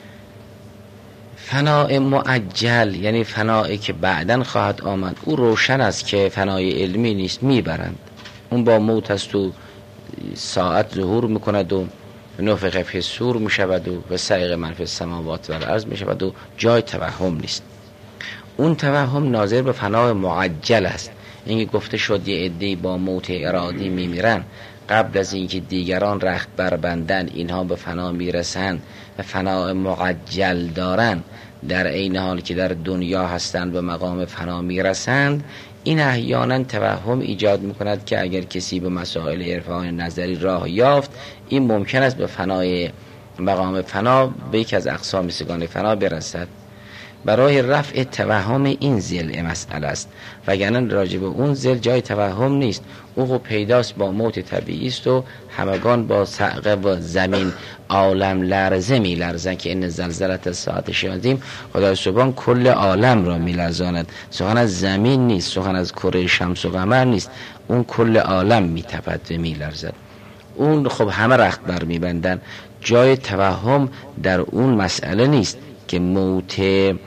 Speaker 1: فناء معجل، یعنی فنایی که بعداً خواهد آمد. او روشن است که فنای علمی نیست، میبرند. اون با موت است و ساعت ظهور میکند و نفخ فی الصور میشود و و صعق من فی السماوات و الارض میشود و جای توهم نیست. اون توهم ناظر به فنای معجل است. اینکه گفته شد یه عده‌ای با موت ارادی میمیرن، قبل از اینکه دیگران رخت بربندن اینها به فنا میرسند و فنا معجل دارن، در عین حال که در دنیا هستند به مقام فنا میرسند. این احیانا توهم ایجاد میکند که اگر کسی به مسائل عرفان نظری راه یافت، این ممکن است به فنای مقام فنا، به یک از اقسام سگان فنا برسد. برای رفع توهم این ضلع مسئله است، وگرنه راجع به اون ضلع جای توهم نیست. او خب پیداست با موت طبیعی است و همگان با صعقه و زمین عالم لرزه می لرزن که این زلزلت الساعة شیاطین، خدای سبحان کل عالم را می لرزاند. سخن از زمین نیست، سخن از کره شمس و قمر نیست، اون کل عالم می تپد و می لرزد. اون خب همه رخت بر می بندن. جای توهم در اون مسئله نیست که موت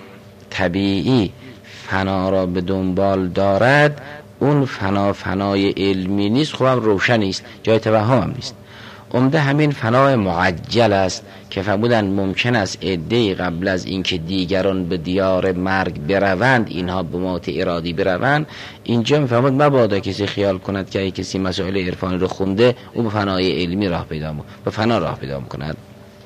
Speaker 1: طبیعی فنا را به دنبال دارد. اون فنا فنای علمی نیست، خب هم روشن نیست، جای توهم هم نیست. عمده همین فنای معجل است که فرمودن ممکن است عده‌ای قبل از اینکه دیگران به دیار مرگ بروند، اینها به موت ارادی بروند. اینجا میفرمود مبادا کسی خیال کند که اگه کسی مسائل عرفانی رو خونده او به فنای علمی راه پیدا می‌کند، به فنا راه پیدا می‌کند.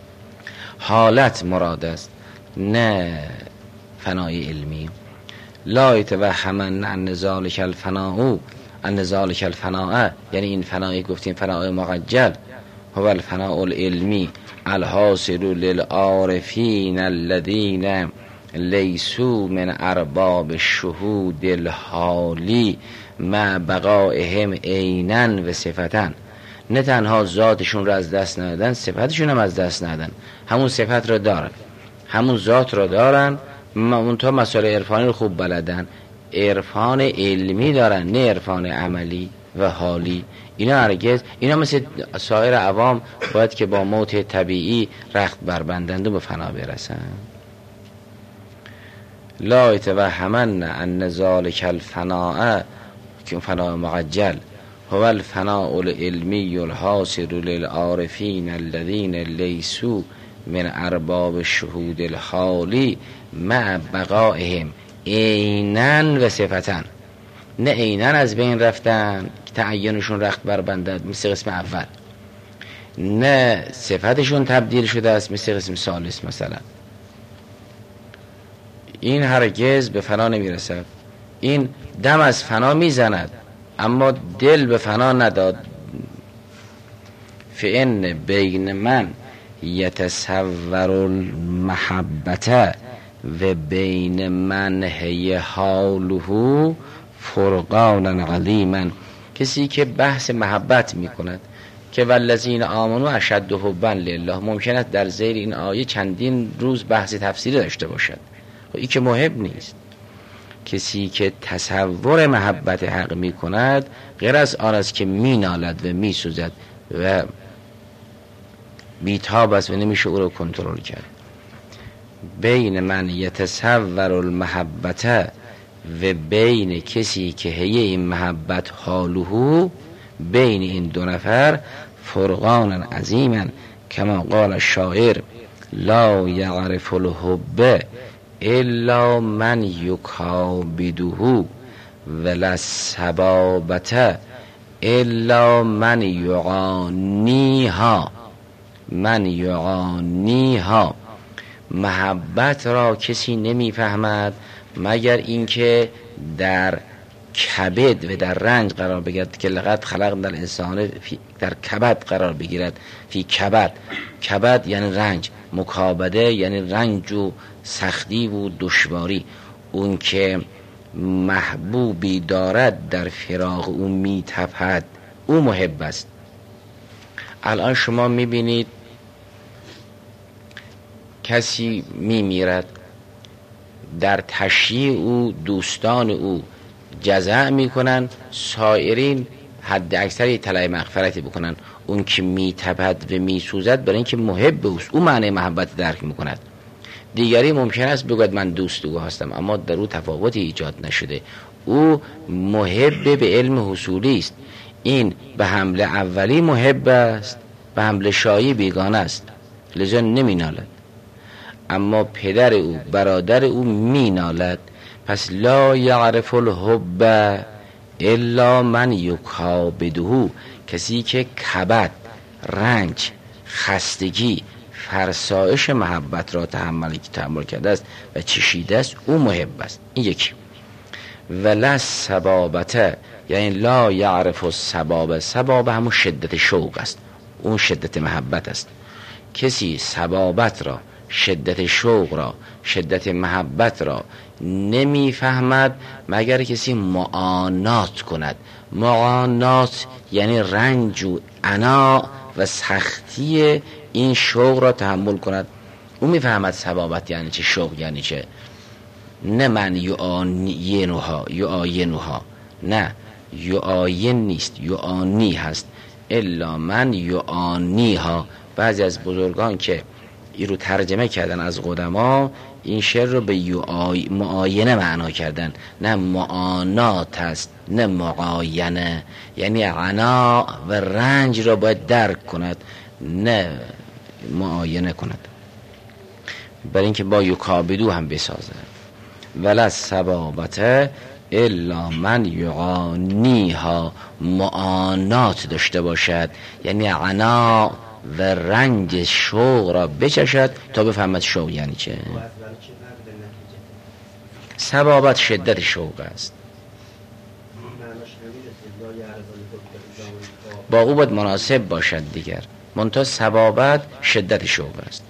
Speaker 1: حالت مراد است، نه فنای علمی. لا یتوهمن ان ذلک الفناء ان ذلک الفناء، یعنی این فنایی گفتیم فنای معجل، هو الفناء العلمی الحاصل للعارفین الذین لیسوا من ارباب الشهود الحالی مع بقائهم عینا و صفتا. نه تنها ذاتشون رو از دست ندادن، صفتشون هم از دست ندادن. همون صفت رو دارن، همون ذات رو دارن، منتها مسائل عرفانی رو خوب بلدن. عرفان علمی دارن، نه عرفان عملی و حالی. اینا هرگز، اینا مثل سایر عوام باید که با موت طبیعی رخت بربندند و به فنا برسند. لا یتوهمن ان ذلک الفناء، که فناء معجل، هو الفناء العلمی الحاصل للعارفین الذین لیسوا من ارباب الشهود الحالی مع بقائهم عینا و صفتا. نه عینا از بین رفتن که تعینشون رخت بربندد مثل قسم اول، نه صفتشون تبدیل شده است مثل قسم ثالث مثلا. این هرگز به فنا نمیرسد. این دم از فنا میزند اما دل به فنا نداد. فإن بین من یتصور المحبت و بین من هی حاله فرقانا علیما. کسی که بحث محبت میکند که والذین آمنوا اشد حبا لله، ممکن است در زیر این آیه چندین روز بحث تفسیری داشته باشد. این که محب نیست. کسی که تصور محبت حق میکند غیر از آن است که مینالد و میسوزد و بیتاب است و نمیشه او رو کنترل کرد. بین من یتصور المحبت و بین کسی که هی این محبت حالهو، بین این دو نفر فرقان عظیما کما قال الشاعر لا یعرف الحب الا من یکابده ولا الصبابة الا من یعانیها من یعانیها. محبت را کسی نمیفهمد مگر اینکه در کبد و در رنج قرار بگیرد که لقد خلقنا الانسان در کبد قرار بگیرد. فی کبد، کبد یعنی رنج، مکابده یعنی رنج و سختی و دشواری. اون که محبوبی دارد در فراق او میتپد، او محب است. الان شما میبینید کسی میمیرد، در تشییع او دوستان او جزع میکنن، سایرین حد اکثری طلب مغفرتی بکنن. اون که میتپد و میسوزد برای اینکه محب اوست، او معنی محبت درک میکند. دیگری ممکن است بگوید من دوست او هستم، اما در او تفاوتی ایجاد نشده. او محب به علم حصولی است. این به حمله اولی محب است، به حمله شایی بیگانه است، لذا نمی نالد. اما پدر او، برادر او می نالد. پس لا یعرف الحب الا من یکابده، کسی که کبد، رنج، خستگی، فرسایش محبت را تحمل تحمل کرده است و چشیده است، او محب است. این یکی. ولا الصبابة یعنی لا یعرف الصبابة، صبابه همون شدت شوق است، اون شدت محبت است. کسی صبابت را، شدت شوق را، شدت محبت را نمیفهمد مگر کسی معانات کند. معانات یعنی رنج و عنا و سختی این شوق را تحمل کند. او میفهمد صبابت یعنی چه، شوق یعنی چه. نه من یعاینها یعاینها، نه یعاین نیست، یعانی هست. الا من یعانیها. بعضی از بزرگان که این رو ترجمه کردن از قدما، این شعر رو به معاینه معنا کردن. نه معانات است، نه معاینه. یعنی عنا و رنج را باید درک کند، نه معاینه کند، برای اینکه با یکابدو هم بسازه. ولا الصبابة الا من یعانیها، معانات داشته باشد، یعنی عنا و رنج شوق را بچشد تا بفهمد شوق یعنی چه. صبابت شدت شوق است، با او باید مناسب باشد دیگر. منتها صبابت شدت شوق است.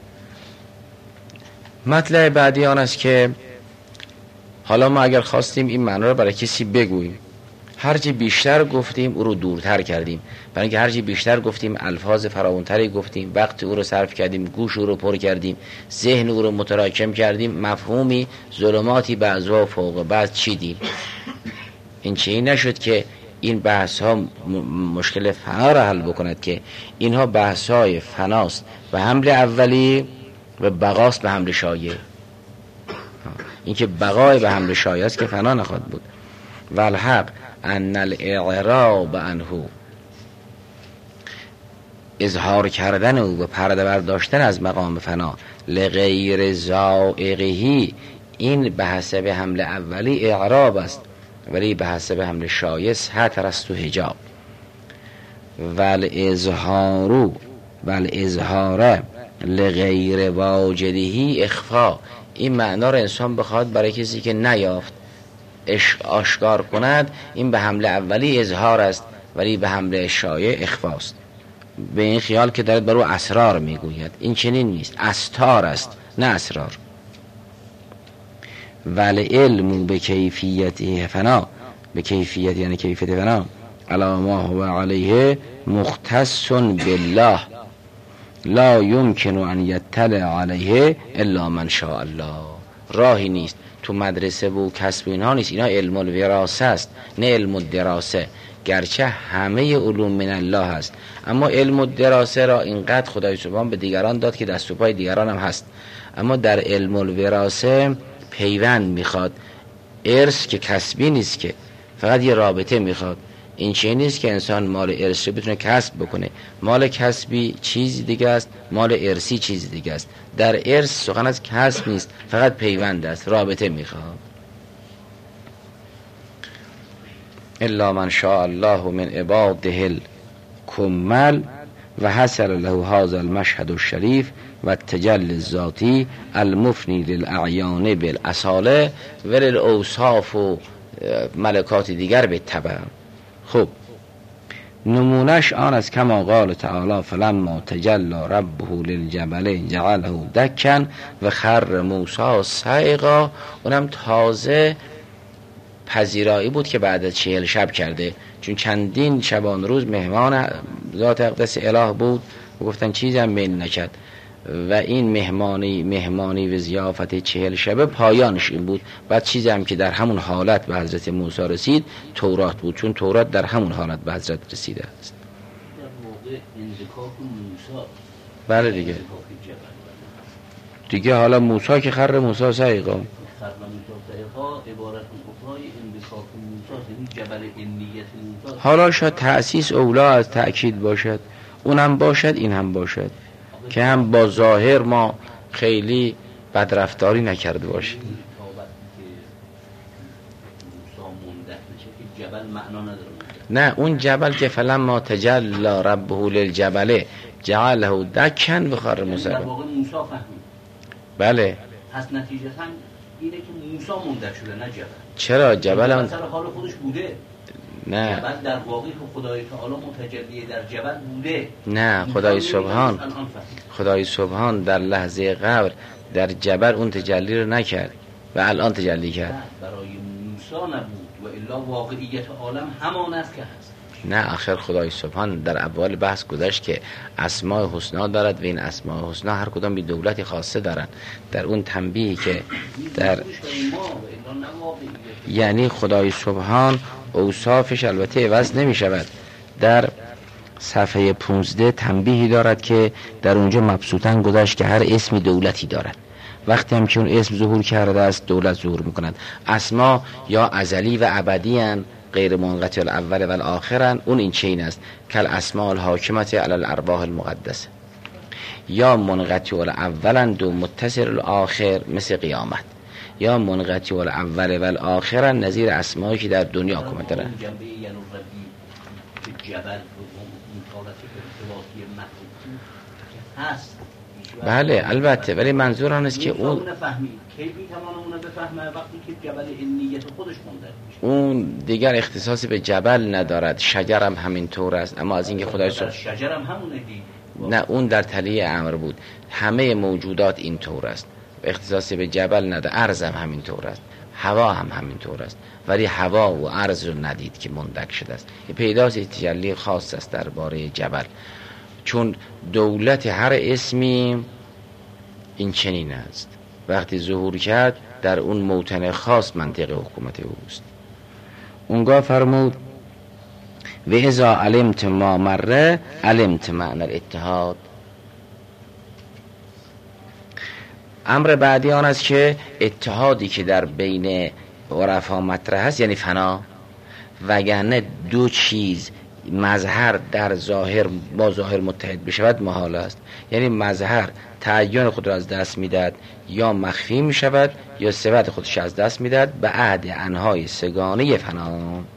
Speaker 1: مطلب بعدی آن است که حالا ما اگر خواستیم این معنی را برای کسی بگوییم، هرچی بیشتر گفتیم او رو دورتر کردیم، برای اینکه هرچی بیشتر گفتیم الفاظ فراوانتری گفتیم، وقت او رو صرف کردیم، گوش او رو پر کردیم، ذهن او رو متراکم کردیم، مفهومی ظلماتی بعضا فوق بعض چیدیم. این چیزی نشد که این بحث ها مشکل فنا را حل بکند، که اینها بحث های فناست و حمل اولی و بقاست به حمل شایع. این که بقای به حمل شایع است که فنا نخواهد بود. والحق ان الاعراب عنه، اظهار کردن او و پرده برداشتن از مقام فنا، لغیر زائقهی، این به حسب حمل اولی اعراب است، ولی به حسب حمل شایع ستر است و حجاب. والاظهار والاظهار لغیر واجدهی اخفا، این معنا را انسان بخواد برای کسی که نیافت آشکار کند، این به حمل اولی اظهار است ولی به حمل شایع اخفاست. به این خیال که دارد برو اسرار میگوید، این چنین نیست، استار است نه اسرار. ولی علم به کیفیت فنا، به کیفیت یعنی کیفیت فنا، علی ما هو علیه مختص بالله، لا یمکن ان یطلع علیه الا من شاء الله. راهی نیست تو مدرسه و کسب اینها نیست، اینا علم الوراثه است نه علم الدراسه. گرچه همه علوم من الله هست، اما علم و دراسه را اینقدر خدای سبحان به دیگران داد که دست و پای دیگران هم هست. اما در علم الوراثه پیوند میخواد، ارث که کسبی نیست، که فقط یه رابطه میخواد. این چیزی نیست که انسان مال ارث رو بتونه کسب بکنه. مال کسبی چیز دیگه است، مال ارثی چیز دیگه است. در ارث سخن از کسب نیست، فقط پیوند است، رابطه میخواد. الا من شاء الله من عباده الکمل و حصل له هذا المشهد الشریف و التجلی الذاتی المفنی للاعیان بالاصاله و للاوصاف و ملکات دیگر به تبع. خب نمونش آن است کما قال تعالی فلما تجلی ربه للجبل جعله دکا و خر موسی صعقا. اونم تازه پذیرایی بود که بعد از چهل شب کرده، چون چندین شبان روز مهمان ذات اقدس اله بود و گفتن چیزی هم میل نکرد و این مهمانی مهمانی و ضیافت چهل شبه پایانش این بود. بعد چیزی هم که در همون حالت به حضرت موسی رسید تورات بود، چون تورات در همون حالت به حضرت رسیده است.
Speaker 2: در موقع انزکاک موسی
Speaker 1: بله دیگه دیگه حالا موسی که خر موسی صعقا، حالا شاید تأسیس اولا از تأکید باشد، اون هم باشد این هم باشد که هم با ظاهر ما خیلی بدرفتاری نکرده باشیم. نه اون جبل که فلما تجلی ربه للجبل جعله دکا و خر موسی.
Speaker 2: در واقع موسی فهمید.
Speaker 1: بله.
Speaker 2: پس نتیجه هم اینه که موسی مندک شده نه جبل.
Speaker 1: چرا جبل
Speaker 2: اون سر حال خودش بوده.
Speaker 1: نه
Speaker 2: جبل در واقع که خدای تعالی متجلی در جبل بوده.
Speaker 1: نه خدای سبحان خدای سبحان در لحظه قبل در جبل اون تجلی رو نکرد و الان تجلی کرد.
Speaker 2: برای موسی نبود و الا واقعیت عالم همان است که هست.
Speaker 1: نه آخر خدای سبحان در اول بحث گذاشت که اسماء حسنا دارد و این اسماء حسنا هر کدام بی دولتی خاصه دارن. در اون تنبیهی که در یعنی خدای سبحان اوصافش البته عوض نمی شود. در صفحه پونزده تنبیهی دارد که در اونجا مبسوطاً گذاشت که هر اسمی دولتی دارد. وقتی هم که اون اسم ظهور کرده است دولت ظهور میکنند. اسما یا ازلی و ابدی هستند، غیر منقطع الاول و الاخرن. اون این چین است کل اسماء الحاکمت علی الارواح المقدسه، یا منقطع الاولن دو متصل الاخر مثل قیامت، یا منقطع الاول و الاخرن نظیر اسمایی که در دنیا حکومت دارن. بله البته، ولی منظور آن است که اون
Speaker 2: کی میتونه اون بفهمه وقتی که جبل انیت خودش مونده.
Speaker 1: اون دیگر اختصاصی به جبل ندارد، شجر هم همین طور است. اما از اینکه خدای سبحانه
Speaker 2: شجر هم همونه دی.
Speaker 1: نه اون در تلیه امر بود، همه موجودات این طور است، اختصاصی به جبل نداره. ارض هم همین طور است، هوا هم همین طور است، ولی هوا و ارض رو ندید که مندک شده است. پیداست تجلی خاص است درباره جبل، چون دولت هر اسمی این چنین است. وقتی ظهور کرد در اون موطن خاص منطقه حکومت اوست. اونگاه فرمود و اذا علمت ما مره علمت معنی الاتحاد. امر بعدی آن است که اتحادی که در بین عرفا مطرح است یعنی فنا، وگرنه دو چیز مظهر در ظاهر با ظاهر متحد بشود محال است. یعنی مظهر تعین خود را از دست میدهد یا مخفی می شود یا صفت خودش از دست میدهد به عهد انهای سگانه فنا.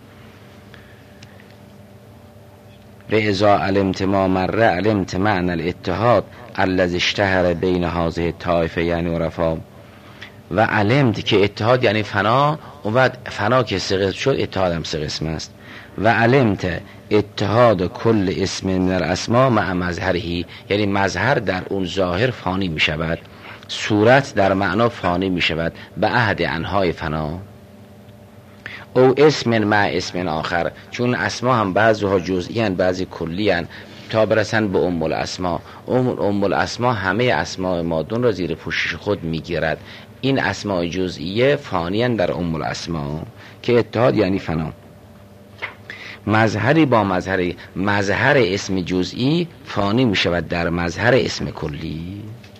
Speaker 1: و اذا علمت ما مره علمت معنی الاتحاد الذی اشتهر بین هذه الطائفه یعنی عرفا. و علمت که اتحاد یعنی فنا، اون وقت فنا که سه قسم شد اتحاد هم سه قسم است. و علمت اتحاد کل اسم من الاسماء مع مظهره، یعنی مظهر در اون ظاهر فانی می شود، صورت در معنا فانی می شود به عهد انهای فنا. او اسم مع اسم آخر، چون اسما هم بعضیها جزئی ان بعضی کلی ان تا برسن به ام الاسما. ام ام الاسما همه اسماء مادون را زیر پوشش خود می گیرد. این اسماء جزئیه فانی ان در ام الاسما که اتحاد یعنی فنا. مظهری با مظهری، مظهر اسم جزئی فانی می شود در مظهر اسم کلی.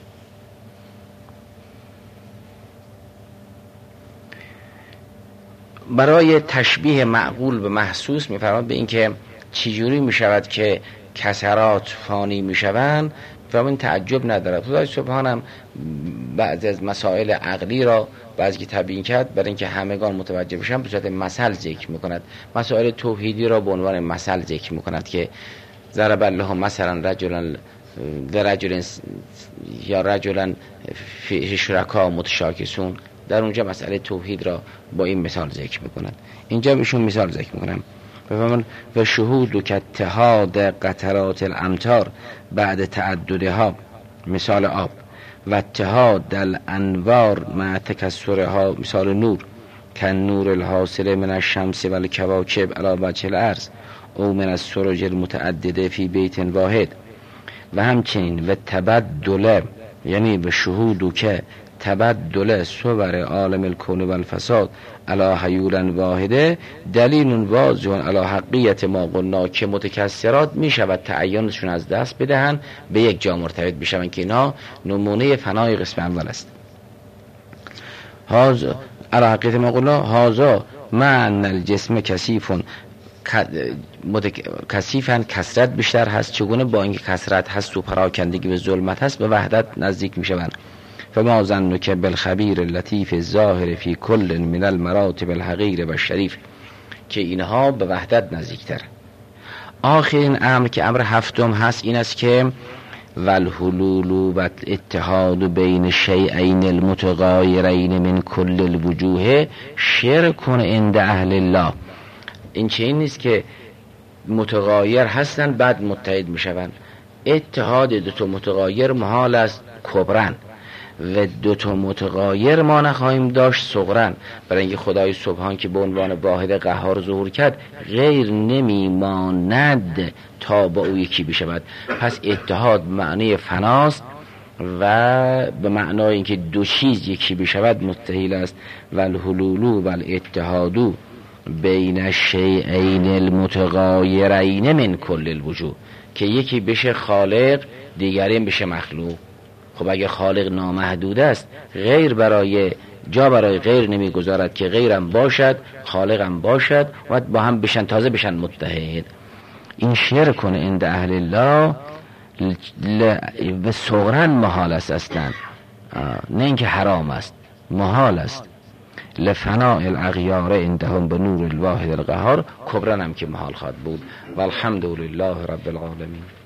Speaker 1: برای تشبیه معقول به محسوس می فرماید به این که چجوری می شود که کسرات فانی می شوند و این تعجب نداره. خدای سبحانم بعضی از مسائل عقلی را بعضی که تبیین کرد برای اینکه همگان متوجه بشن به صورت مثل ذکر میکند. مسائل توحیدی را به عنوان مثل ذکر میکند که ضرب الله مثلا رجلا لرجل یا رجلا فی شرکا متشاکسون، در اونجا مسئله توحید را با این مثال ذکر میکند. اینجا بهشون مثال ذکر میکنم بفهمون و شهود که اتحاد قطرات الامطار بعد تعددها، مثال آب، و اتحاد الانوار مع تکسرها، مثال نور، که نور الحاصل من الشمس و الکواکب علی وجه الارض او من السرج المتعدده فی بیت واحد. و همچنین و تبدل، یعنی به شهود که تبدل صور عالم الکون و الفساد علی حیولا واحده دلیل واضح علی حقیقت ما قلنا، که متکثرات می شود تعینشون از دست بدهن به یک جا مرتبط بشون که اینا نمونه فنای قسم اول است. هازا علی حقیقت ما قلنا هازا معنی الجسم کثیفون کثیفن، کثرت بیشتر هست، چگونه با اینکه کثرت هست و پراکندگی به ظلمت هست به وحدت نزدیک می شوند. فما ظنک بالخبیر اللطیف الظاهر فی کل من المراتب الحقیر و الشریف، که اینها به وحدت نزدیکتر. آخرین امر که امر هفتم هست این است که والحلول و اتحاد بین شیئین المتغایرین من کل الوجوه شرک عند اهل الله. این چه این نیست که متغایر هستن بعد متحد می شوند. اتحاد دو تا متغایر محال است کبرن و دو تا متغایر ما نخواهیم داشت صغرن، برای اینکه خدای سبحان که به عنوان واحد قهار ظهور کرد غیر نمیماند تا با او یکی بشود. پس اتحاد معنی فناست و به معنای اینکه دو چیز یکی بشود مستحیل است. والحلول والاتحاد بین الشیئین المتغایرین من کل الوجوه، که یکی بشه خالق دیگری بشه مخلوق. خب اگه خالق نامحدود است غیر برای جا برای غیر نمیگذارد که غیرم باشد خالقم باشد و با هم بشن تازه بشن متحد. این شرک عند اهل الله به صغرن محال است اصلا، نه اینکه حرام است، محال است. لفناء الاغیار عندهم به نور الواحد القهار، کبرن هم که محال خواهد بود. والحمد لله رب العالمین.